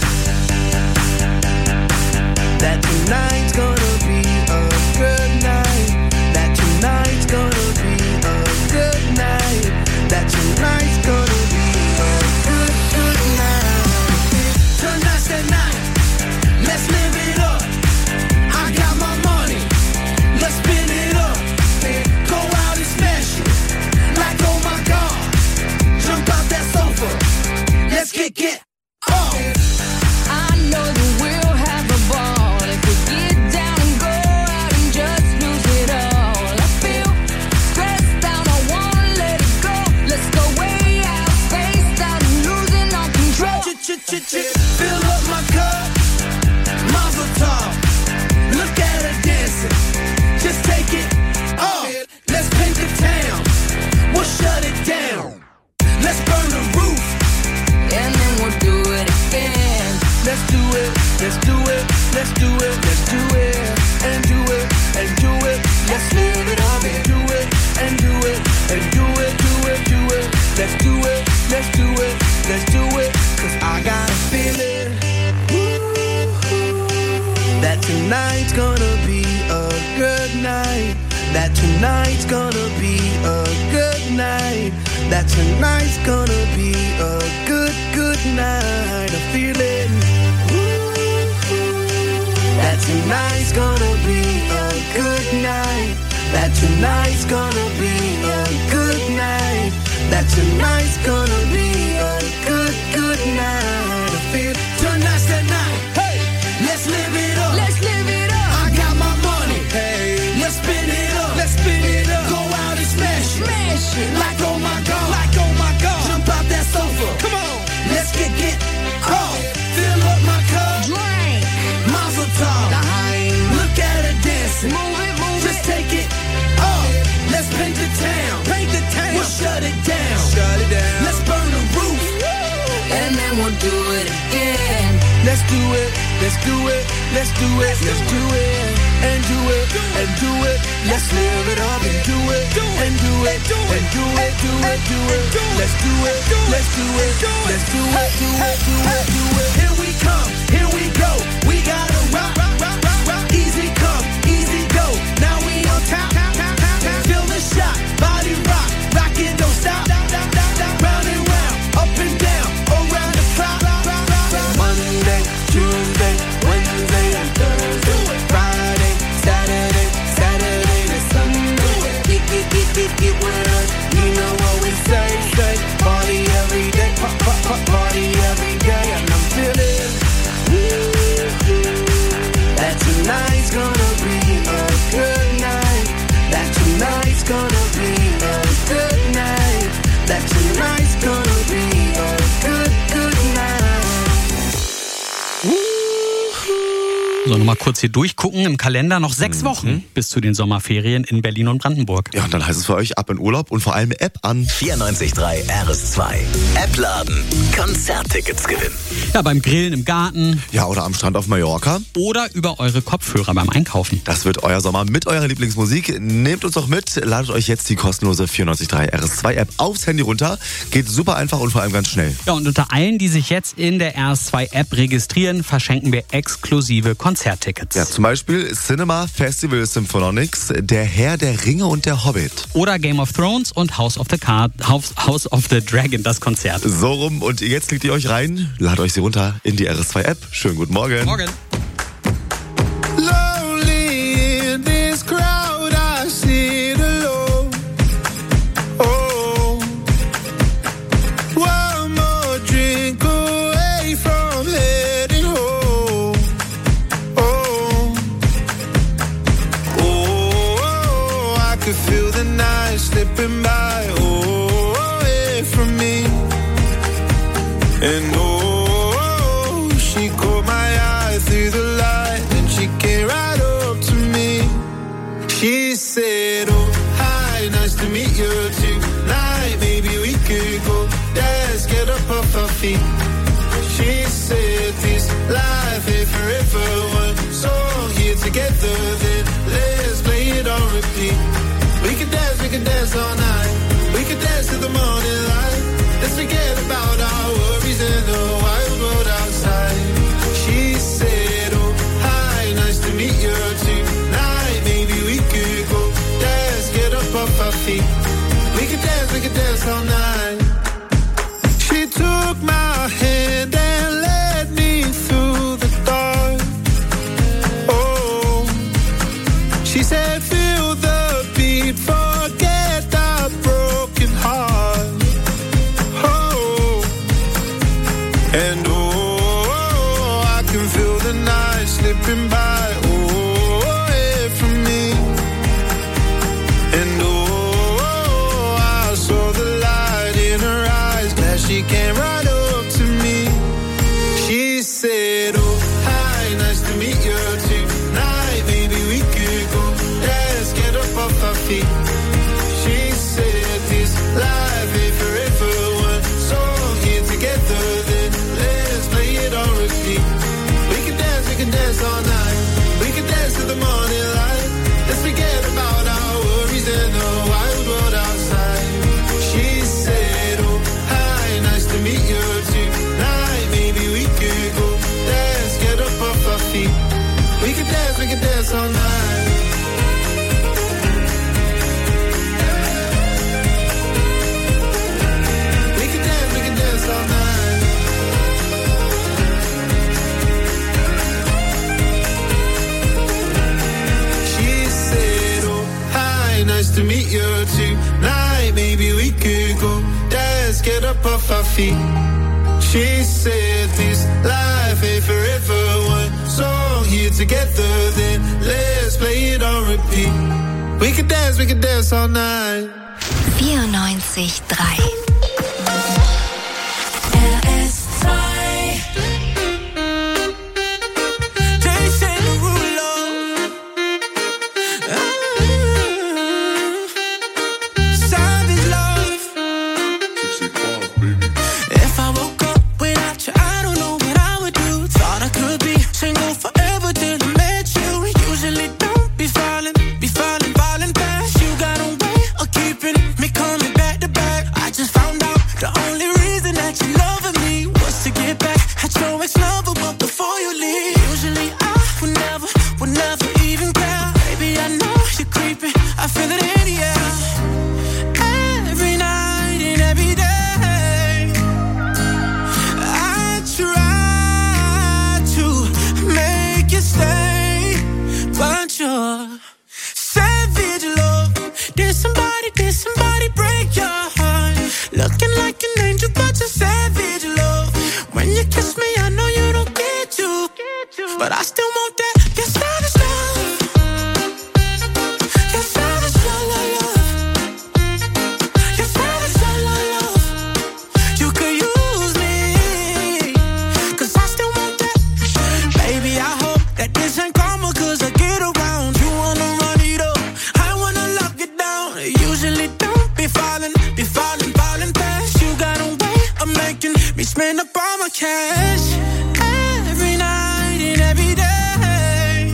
that tonight's gonna be a good night. That tonight's gonna be a good night. That tonight's gonna be a good, good night. Tonight's the night. Let's live it up. I got my money. Let's spin it up. Go out and smash it. Like, oh my God. Jump out that sofa. Let's kick it. Oh. I know that we'll have a ball if we get down and go out and just lose it all. I feel stressed out, I wanna let it go. Let's go way out, spaced out and losing all control. Fill up my cup, mazel tov. Look at her dancing, just take it off. Let's paint the town, we'll shut it down. Let's burn the roof, and then we'll do it again. Let's do tonight's gonna be a good night. That tonight's gonna be a good night. That tonight's gonna be a good, good night. I feel it. That tonight's gonna be a good night. That tonight's gonna be a good night. That tonight's gonna be a good, good night. I feel tonight's the night. Hey, let's live it up. Let's live it up. I got my money. Hey, let's spin it up. Let's spin it up. Go out and smash it. Smash it. Like oh my God. Like oh my God. Jump out that sofa. Come on. Let's get get off. Fill up my cup. Drink. Mazel tov. Look at her dancing. Move it, move Just it. take it off. Let's paint the town. Paint the town. We'll shut it down. Shut it down. Let's burn the roof. And then we'll do it again. Let's do it. Let's do it. Let's do it. Let's do it. And do it. And do it. Let's live it up and do it. And do it. And do it. Do it. Do it. Let's do it. Let's do it. Let's do it. Do it. Do it. Do it. Here we come. Here we go. We gotta rock. Rock. Rock. Rock. Rock. Easy come. Easy go. Now we on top. Feel the shot. Body rock. Rock it. Don't stop. Round and round. Up and down. Around the clock. Monday, Tuesday, Wednesday, and Thursday. Friday, Saturday, Saturday to Sunday. Get, get, get, get, get with us. You know what we say, say. Party every day. Pop, pop, pop, party every day. And I'm feeling that tonight's gonna be a good night. That tonight's gonna be a good night. That tonight's gonna be a good, good night. So, nochmal kurz hier durchgucken im Kalender. Noch sechs Wochen mhm. bis zu den Sommerferien in Berlin und Brandenburg. Ja, und dann heißt es für euch ab in Urlaub und vor allem App an. vierundneunzig Komma drei R S zwei. App laden. Konzerttickets gewinnen. Ja, beim Grillen im Garten. Ja, oder am Strand auf Mallorca. Oder über eure Kopfhörer beim Einkaufen. Das wird euer Sommer mit eurer Lieblingsmusik. Nehmt uns doch mit. Ladet euch jetzt die kostenlose vierundneunzig Komma drei R S zwei App aufs Handy runter. Geht super einfach und vor allem ganz schnell. Ja, und unter allen, die sich jetzt in der R S zwei App registrieren, verschenken wir exklusive Konzerttickets. Ja, zum Beispiel Cinema Festival Symphonics, Der Herr der Ringe und der Hobbit. Oder Game of Thrones und House of the Card, House, House of the Dragon, das Konzert. So rum, und jetzt klickt ihr euch rein, ladet euch sie runter in die R S zwei App. Schönen guten Morgen. Morgen. Lonely in this crowd, I sit alone. Oh, one more drink away from heading home. Oh, oh, I could feel the night slipping by. Oh, away from me. And oh, she caught my eye through the light, and she came right up to me. She said, oh, hi, nice to meet you tonight. Maybe we could go dance, get up off our feet. She said, this life ain't forever. One song here together, then let's play it on repeat. We could dance, we could dance all night. We could dance to the morning light. Let's forget about our worries in the wild world outside. She said, oh, hi, nice to meet you tonight. Maybe we could go dance, get up off our feet. We could dance, we could dance all night. She took my hand and led me through the dark. Oh, she said, feel the beat, forget the broken heart. And oh, I can feel the night slipping by, oh, away from me. And oh, I saw the light in her eyes, glad she came right up to me. She said, oh, hi, nice to meet you tonight. Maybe we could go dance, get up off our feet. She said, this life ain't forever. One song here together, then let's play it on repeat. We can dance, we can dance all night. to meet you tonight. Maybe we could go dance, get up off our feet. She said this life ain't forever. One song here together, then let's play it on repeat. We could dance, we could dance all night. vierundneunzig Komma drei R S zwei. Jason Derulo. Savage love. If I woke up without you, I don't know what I would do. Thought I could be single forever till I met you. Usually don't be falling, be falling, falling fast. You got a way of keeping me coming back to back. I just found out the only reason that you loving me was to get back at your ex-lover, but before you leave, usually I would never, would never even care. Baby, I know you're creeping, I feel it in the air. Every night and every day, I try to make you stay, but you're savage love. Did somebody, did somebody break your heart? Looking like an angel, but you're savage love. When you kiss me, I know you don't get you, but I still want that. Your savage love. Your savage love, love, love. Your savage love, love, love. You could use me, 'cause I still want that. Baby, I hope that this ain't karma, 'cause I get around. You wanna run it up, I wanna lock it down. Usually don't be falling, be falling, falling fast. You got a way of making me spend up all my cash. Every night and every day,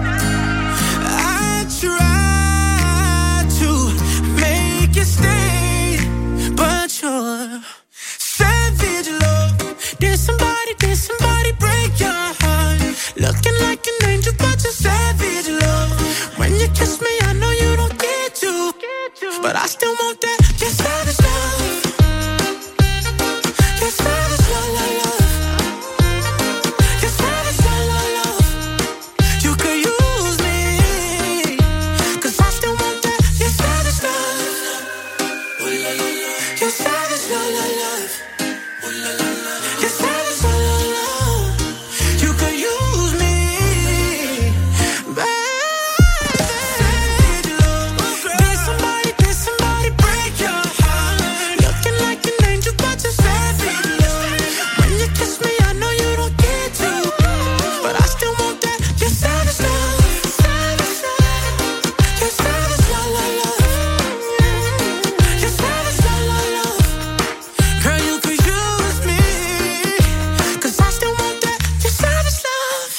I try to make you stay, but you're savage love. Did somebody, did somebody break your heart? Looking like an angel, but you're savage love. When you kiss me, I know you don't get to, but I still want that. Your savage love. Your savage love, love, love. Your savage love, love, love. You could use me, 'cause I still want that. Your savage love. Your savage love, love, love. Your savage love, love, love. You could use me, baby. Savage love. Did somebody, did somebody break your heart? Looking like an angel, but you're savage love. When you kiss me, I know you don't get to, but I still want that. Your savage love. Your savage love, love, love. Your savage love, love, love. Girl, you could use me, 'cause I still want that. Your savage love.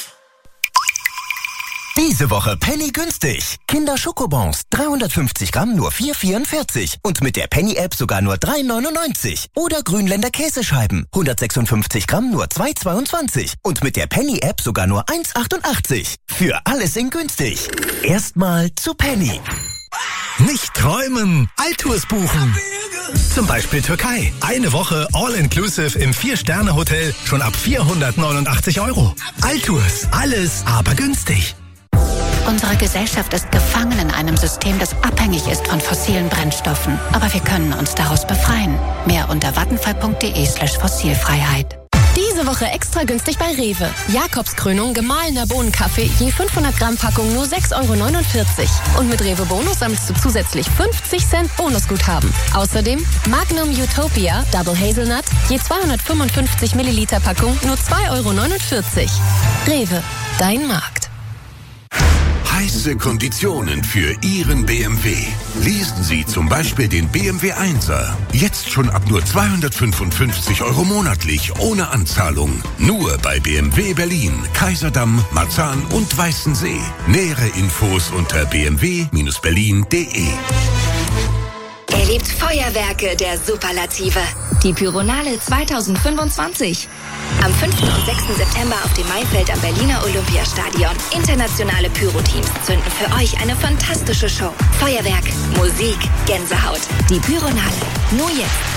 Diese Woche Penny günstig. Kinder Schokobons, dreihundertfünfzig Gramm nur vier vierundvierzig. Und mit der Penny-App sogar nur drei neunundneunzig. Oder Grünländer Käsescheiben, hundertsechsundfünfzig Gramm nur zwei zweiundzwanzig. Und mit der Penny-App sogar nur eins achtundachtzig. Für alles in günstig. Erstmal zu Penny. Nicht träumen, Altours buchen. Zum Beispiel Türkei. Eine Woche All-Inclusive im Vier-Sterne-Hotel schon ab vierhundertneunundachtzig Euro. Altours, alles aber günstig. Unsere Gesellschaft ist gefangen in einem System, das abhängig ist von fossilen Brennstoffen. Aber wir können uns daraus befreien. Mehr unter vattenfall.de slash Fossilfreiheit. Diese Woche extra günstig bei Rewe. Jakobskrönung gemahlener Bohnenkaffee, je fünfhundert Gramm Packung nur sechs Euro neunundvierzig. Und mit Rewe Bonus sammelst du zusätzlich fünfzig Cent Bonusguthaben. Außerdem Magnum Utopia Double Hazelnut, je zweihundertfünfundfünfzig Milliliter Packung nur zwei Euro neunundvierzig. Rewe, dein Markt. Heiße Konditionen für Ihren B M W. Leasen Sie zum Beispiel den B M W Einser. Jetzt schon ab nur zweihundertfünfundfünfzig Euro monatlich, ohne Anzahlung. Nur bei B M W Berlin, Kaiserdamm, Marzahn und Weißensee. Nähere Infos unter b m w Bindestrich berlin punkt d e. Erlebt Feuerwerke der Superlative. Die Pyronale zweitausendfünfundzwanzig. Am fünften und sechsten September auf dem Maifeld am Berliner Olympiastadion. Internationale Pyro-Teams zünden für euch eine fantastische Show. Feuerwerk, Musik, Gänsehaut. Die Pyronale. Nur jetzt.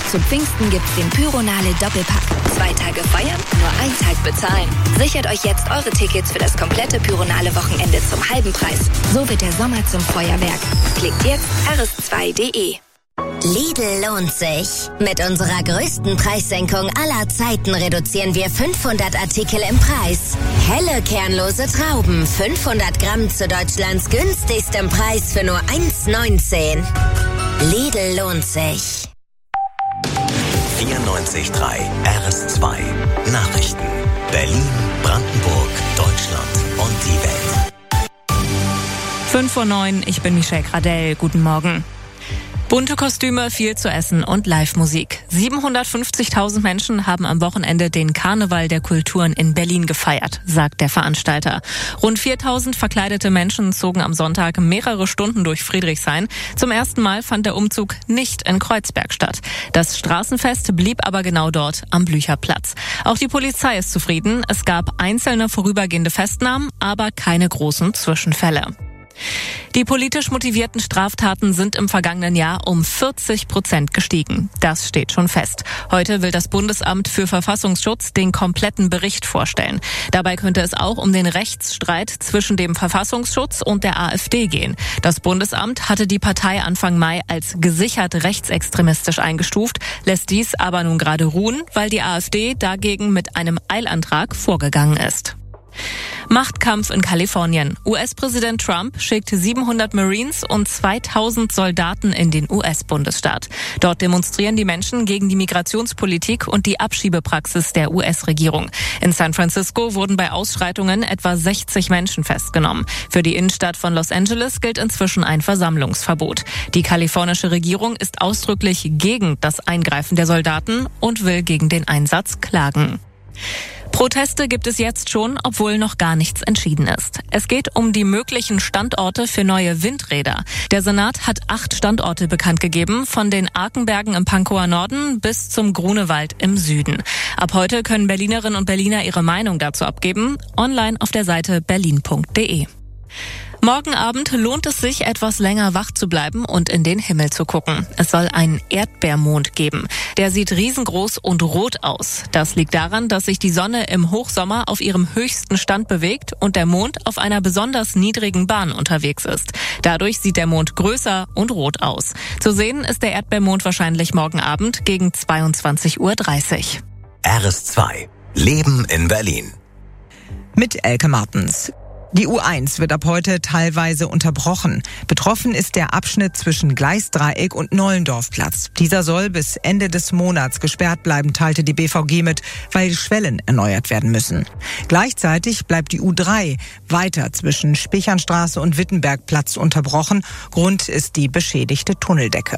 Zu Pfingsten gibt's den Pyronale Doppelpack. Zwei Tage feiern, nur ein Tag bezahlen. Sichert euch jetzt eure Tickets für das komplette Pyronale Wochenende zum halben Preis. So wird der Sommer zum Feuerwerk. Klickt jetzt r s zwei punkt d e. Lidl lohnt sich. Mit unserer größten Preissenkung aller Zeiten reduzieren wir fünfhundert Artikel im Preis. Helle kernlose Trauben, fünfhundert Gramm zu Deutschlands günstigstem Preis für nur eins neunzehn. Lidl lohnt sich. vierundneunzig Komma drei R S zwei Nachrichten. Berlin, Brandenburg, Deutschland und die Welt. fünf Uhr neun, ich bin Michelle Gradell. Guten Morgen. Bunte Kostüme, viel zu essen und Live-Musik. siebenhundertfünfzigtausend Menschen haben am Wochenende den Karneval der Kulturen in Berlin gefeiert, sagt der Veranstalter. Rund viertausend verkleidete Menschen zogen am Sonntag mehrere Stunden durch Friedrichshain. Zum ersten Mal fand der Umzug nicht in Kreuzberg statt. Das Straßenfest blieb aber genau dort am Blücherplatz. Auch die Polizei ist zufrieden. Es gab einzelne vorübergehende Festnahmen, aber keine großen Zwischenfälle. Die politisch motivierten Straftaten sind im vergangenen Jahr um vierzig Prozent gestiegen. Das steht schon fest. Heute will das Bundesamt für Verfassungsschutz den kompletten Bericht vorstellen. Dabei könnte es auch um den Rechtsstreit zwischen dem Verfassungsschutz und der AfD gehen. Das Bundesamt hatte die Partei Anfang Mai als gesichert rechtsextremistisch eingestuft, lässt dies aber nun gerade ruhen, weil die AfD dagegen mit einem Eilantrag vorgegangen ist. Machtkampf in Kalifornien. U S-Präsident Trump schickt siebenhundert Marines und zweitausend Soldaten in den U S-Bundesstaat. Dort demonstrieren die Menschen gegen die Migrationspolitik und die Abschiebepraxis der U S-Regierung. In San Francisco wurden bei Ausschreitungen etwa sechzig Menschen festgenommen. Für die Innenstadt von Los Angeles gilt inzwischen ein Versammlungsverbot. Die kalifornische Regierung ist ausdrücklich gegen das Eingreifen der Soldaten und will gegen den Einsatz klagen. Proteste gibt es jetzt schon, obwohl noch gar nichts entschieden ist. Es geht um die möglichen Standorte für neue Windräder. Der Senat hat acht Standorte bekannt gegeben, von den Arkenbergen im Pankower Norden bis zum Grunewald im Süden. Ab heute können Berlinerinnen und Berliner ihre Meinung dazu abgeben, online auf der Seite berlin punkt d e. Morgen Abend lohnt es sich, etwas länger wach zu bleiben und in den Himmel zu gucken. Es soll einen Erdbeermond geben. Der sieht riesengroß und rot aus. Das liegt daran, dass sich die Sonne im Hochsommer auf ihrem höchsten Stand bewegt und der Mond auf einer besonders niedrigen Bahn unterwegs ist. Dadurch sieht der Mond größer und rot aus. Zu sehen ist der Erdbeermond wahrscheinlich morgen Abend gegen zweiundzwanzig Uhr dreißig. R S zwei. Leben in Berlin. Mit Elke Martens. Die U eins wird ab heute teilweise unterbrochen. Betroffen ist der Abschnitt zwischen Gleisdreieck und Nollendorfplatz. Dieser soll bis Ende des Monats gesperrt bleiben, teilte die B V G mit, weil die Schwellen erneuert werden müssen. Gleichzeitig bleibt die U drei weiter zwischen Spichernstraße und Wittenbergplatz unterbrochen. Grund ist die beschädigte Tunneldecke.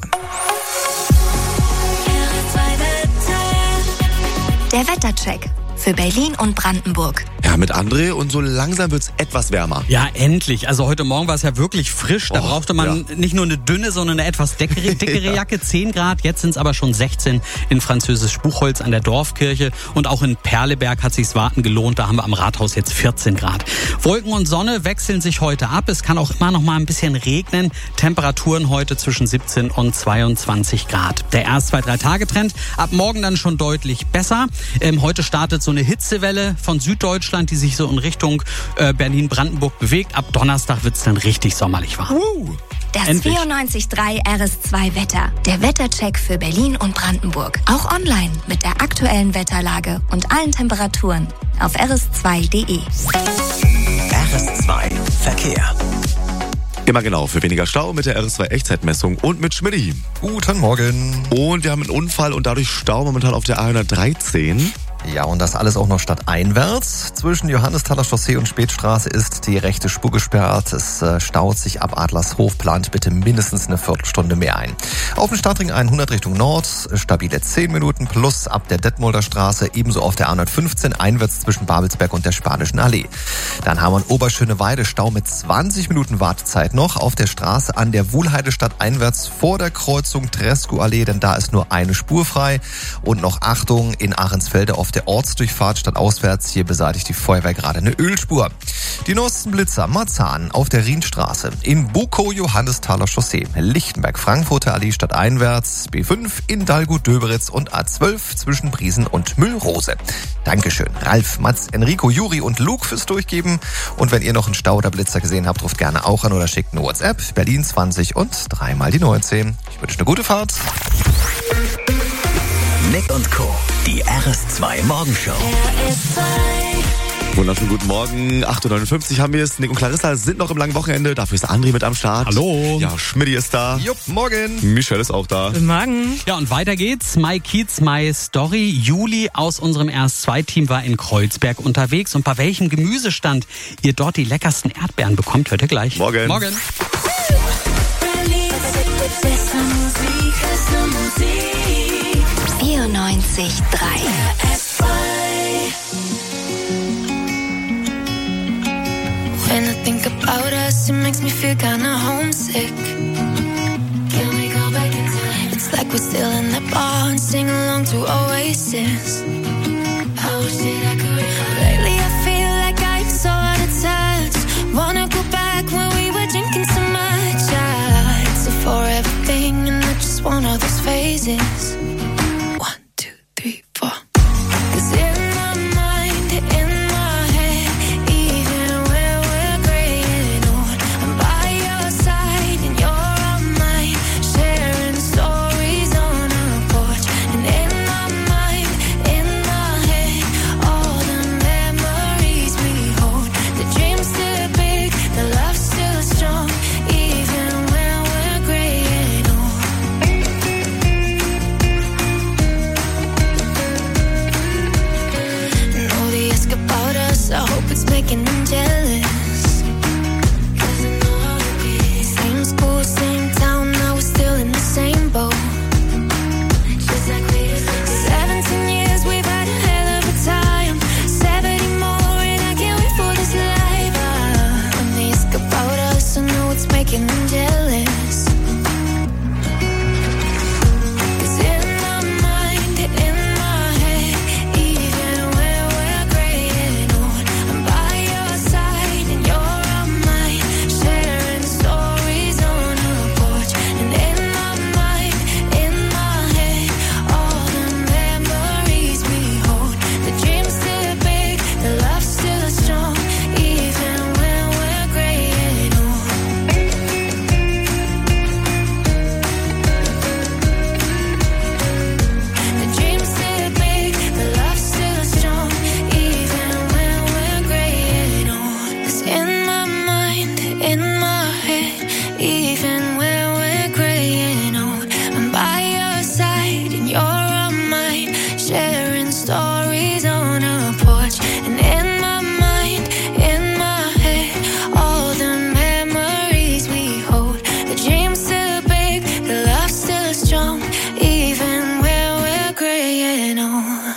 Der Wettercheck für Berlin und Brandenburg. Ja, mit André und so langsam wird's etwas wärmer. Ja, endlich. Also heute Morgen war es ja wirklich frisch. Da Och, brauchte man ja. nicht nur eine dünne, sondern eine etwas dickere, dickere Ja. Jacke. zehn Grad, jetzt sind es aber schon sechzehn in Französisch Buchholz an der Dorfkirche. Und auch in Perleberg hat sich's warten gelohnt. Da haben wir am Rathaus jetzt vierzehn Grad. Wolken und Sonne wechseln sich heute ab. Es kann auch immer noch mal ein bisschen regnen. Temperaturen heute zwischen siebzehn und zweiundzwanzig Grad. Der erst zwei, drei Tage Trend. Ab morgen dann schon deutlich besser. Ähm, heute startet so eine Hitzewelle von Süddeutschland, die sich so in Richtung äh, Berlin-Brandenburg bewegt. Ab Donnerstag wird's dann richtig sommerlich warm. Uh. Das Endlich. vierundneunzig Komma drei R S zwei Wetter. Der Wettercheck für Berlin und Brandenburg. Auch online mit der aktuellen Wetterlage und allen Temperaturen auf r s zwei punkt d e. R S zwei Verkehr. Immer genau, für weniger Stau mit der R S zwei Echtzeitmessung und mit Schmidti. Guten Morgen. Und wir haben einen Unfall und dadurch Stau momentan auf der A hundertdreizehn. Ja, und das alles auch noch stadteinwärts. Zwischen Johannesthaler Chaussee und Spätstraße ist die rechte Spur gesperrt. Es äh, staut sich ab Adlershof. Plant bitte mindestens eine Viertelstunde mehr ein. Auf dem Stadtring hundert Richtung Nord, stabile zehn Minuten plus ab der Detmolder Straße. Ebenso auf der A hundertfünfzehn einwärts zwischen Babelsberg und der Spanischen Allee. Dann haben wir in Oberschöneweide Stau mit zwanzig Minuten Wartezeit noch auf der Straße an der Wuhlheidestadt einwärts vor der Kreuzung Trescu-Allee, denn da ist nur eine Spur frei. Und noch Achtung, in Ahrensfelde auf der Ortsdurchfahrt stadtauswärts. Hier beseitigt die Feuerwehr gerade eine Ölspur. Die neuesten Blitzer Marzahn auf der Rienstraße, in Bukow Johannesthaler Chaussee, Lichtenberg Frankfurter Allee stadteinwärts, B fünf in Dalgo-Döberitz und A zwölf zwischen Briesen und Müllrose. Dankeschön Ralf, Mats, Enrico, Juri und Luke fürs Durchgeben. Und wenn ihr noch einen Stau oder Blitzer gesehen habt, ruft gerne auch an oder schickt eine WhatsApp. Berlin zwanzig und dreimal die neunzehn. Ich wünsche eine gute Fahrt. Nick und Co., die R S zwei Morgenshow. Wunderschönen guten Morgen, acht Uhr neunundfünfzig haben wir es. Nick und Clarissa sind noch im langen Wochenende, dafür ist André mit am Start. Hallo. Ja, Schmidti ist da. Jupp, morgen. Michelle ist auch da. Guten Morgen. Ja, und weiter geht's. My Kids, My Story. Juli aus unserem R S zwei Team war in Kreuzberg unterwegs. Und bei welchem Gemüsestand ihr dort die leckersten Erdbeeren bekommt, hört ihr gleich. Morgen. Morgen. vierundneunzig Komma drei. When I think about us, it makes me feel kinda homesick. Can we go back in time? It's like we're still in that bar and sing along to Oasis. I wish that I could. Lately I feel like I'm so out of touch. Wanna go back when we were drinking so much. I it's a forever thing and I just want all those phases. One, two, three, four. 'Cause in my mind, in my head, even when we're graying old, I'm by your side and you're on mine, sharing stories on our porch. And in my mind, in my head, all the memories we hold. The dream's still big, the love's still strong, even when we're graying old. Know they ask about us, I hope it's making them jealous. 'Cause I know how it is. Same school, same town, now we're still in the same boat. Just like we used to be. Seventeen years, we've had a hell of a time. Seventy more, and I can't wait for this life. Ah, when they ask about us, I know it's making them jealous. 'Cause in my mind, in my head, even when we're graying old, I'm by your side and you're on mine, sharing stories on our porch. And in my mind, in my head, all the memories we hold. The dream's still big, the love's still strong, even when we're graying old. The dream's still big, the love's still strong, even when we're graying old. 'Cause in my mind, in my head, even when we're graying old, I'm by your side and you're on mine, sharing stories on our porch. And in my mind, in my head, all the memories we hold. The dream's still big, the love's still strong, even when we're graying old.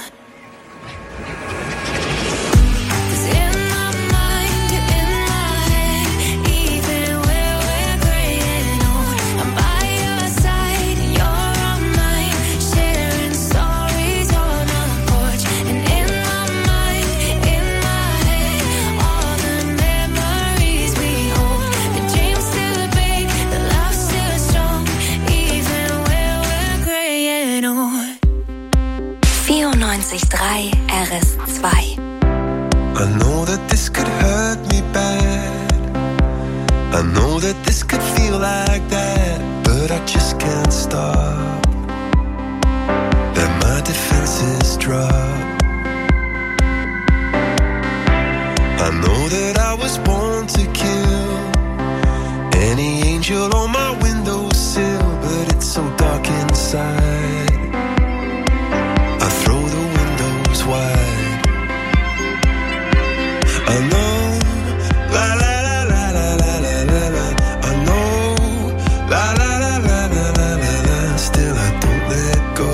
'Cause in my mind, in my head, even when we're graying old, I'm by your side and you're on mine, sharing stories on our porch. And in my mind, in my head, all the memories we hold. The dream's still big, the love's still strong, even when we're graying old. vierundneunzig Komma drei R S zwei. I know that this could hurt me bad. I know that this could feel like that, but I just can't stop. Let my defenses drop. I know that I was born to kill any angel on my windowsill, but it's so dark inside. I throw the windows wide. I know, la la la la la la la la la. I know, la la la la la la la la. Still I don't let go.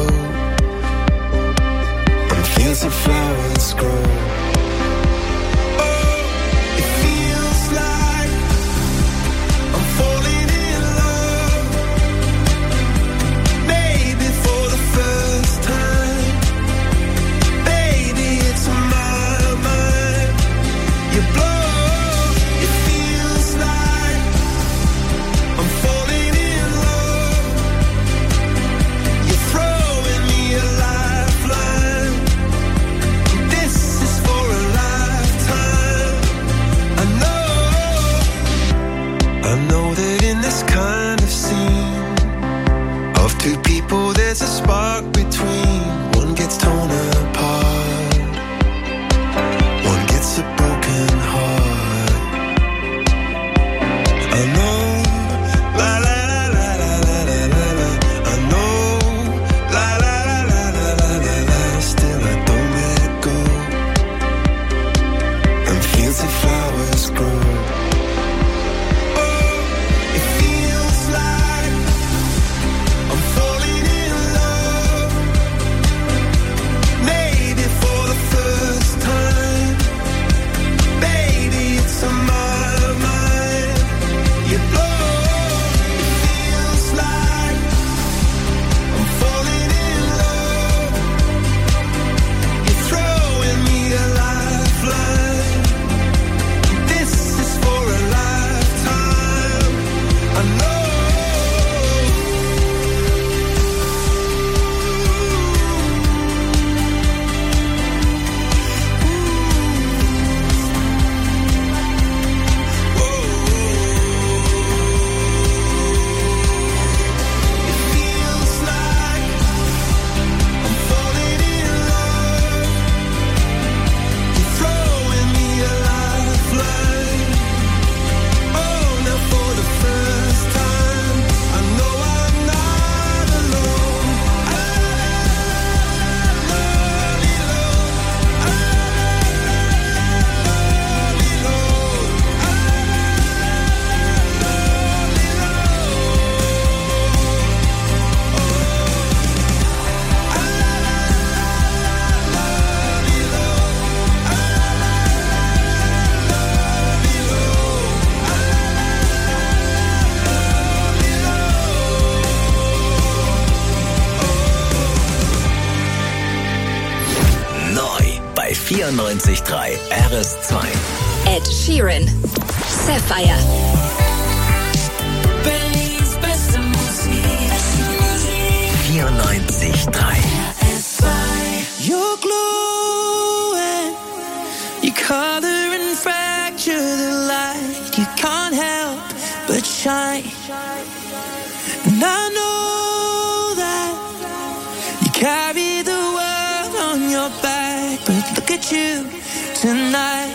And fields of flowers grow. Oh, it feels like I'm falling in love. Maybe for the first time. Baby, vierundneunzig Komma drei R S zwei. Ed Sheeran. Sapphire. Berlins beste Musik. vierundneunzig Komma drei. R S zwei. You're glowing. Your color and fracture the light. You can't help but shine. And I know that you carry the world on your back, but look at you tonight.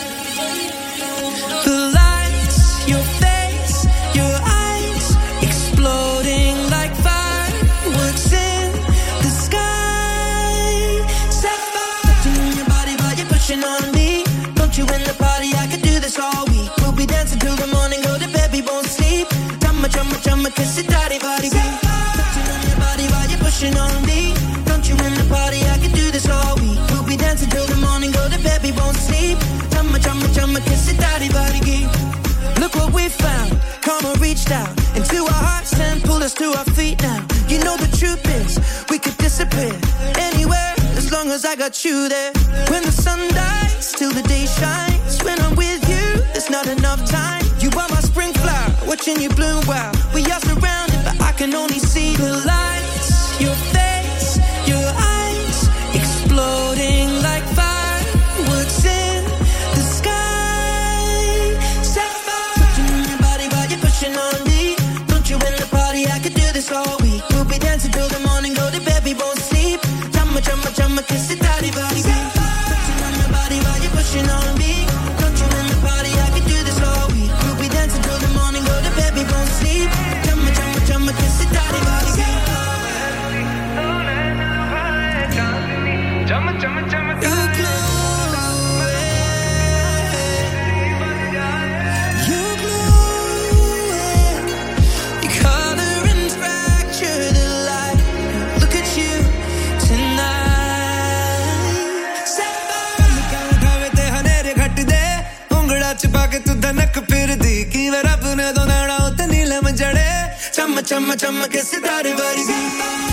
The lights, your face, your eyes, exploding like fireworks in the sky. Sapphire, touching on your body while you're pushing on me. Don't you in the party? I could do this all week. We'll be dancing till the morning, go to bed, we won't sleep. Chumma, chumma, chumma, kiss it, daddy, body, beat. Touching on your body while you're pushing on me. Don't you in the party? I could do this all week. We'll be dancing till the morning, go to bed, we won't sleep. Chumma, chumma, chumma, kiss it, daddy, body, beat. Look what we found. Karma reached out into our hearts and pulled us to our feet now. You know the truth is, we could disappear anywhere as long as I got you there. When the sun dies, till the day shines. When I'm with you, there's not enough time. You are my spring flower, watching you bloom wild. We are surrounded, but I can only see the lights. Your face, your eyes, exploding like fireworks in the sky. Sapphire, touching on your body while you're pushing on me. Don't you in the party? I could do this all week. We'll be dancing till the morning, go to bed, we won't sleep. Chumma, chumma, chumma, kiss it, daddy, body, beat. Touching on your body while you're pushing on me. Don't you in the party? I could do this all week. We'll be dancing till the morning, go to bed, we won't sleep. Chumma, chumma, chumma, kiss it, daddy, body, beat. Chumma, chumma, chumma, you're glowing. You're glowing. Your color and fracture the light. Look at you tonight. Sapphire. उठावे ते हनेरे घट दे उंगड़ा छुपा के तू धनक फिर दी की वर अपने तो नाड़ा उते नीलम जड़े चम चम चम के सितारे वाली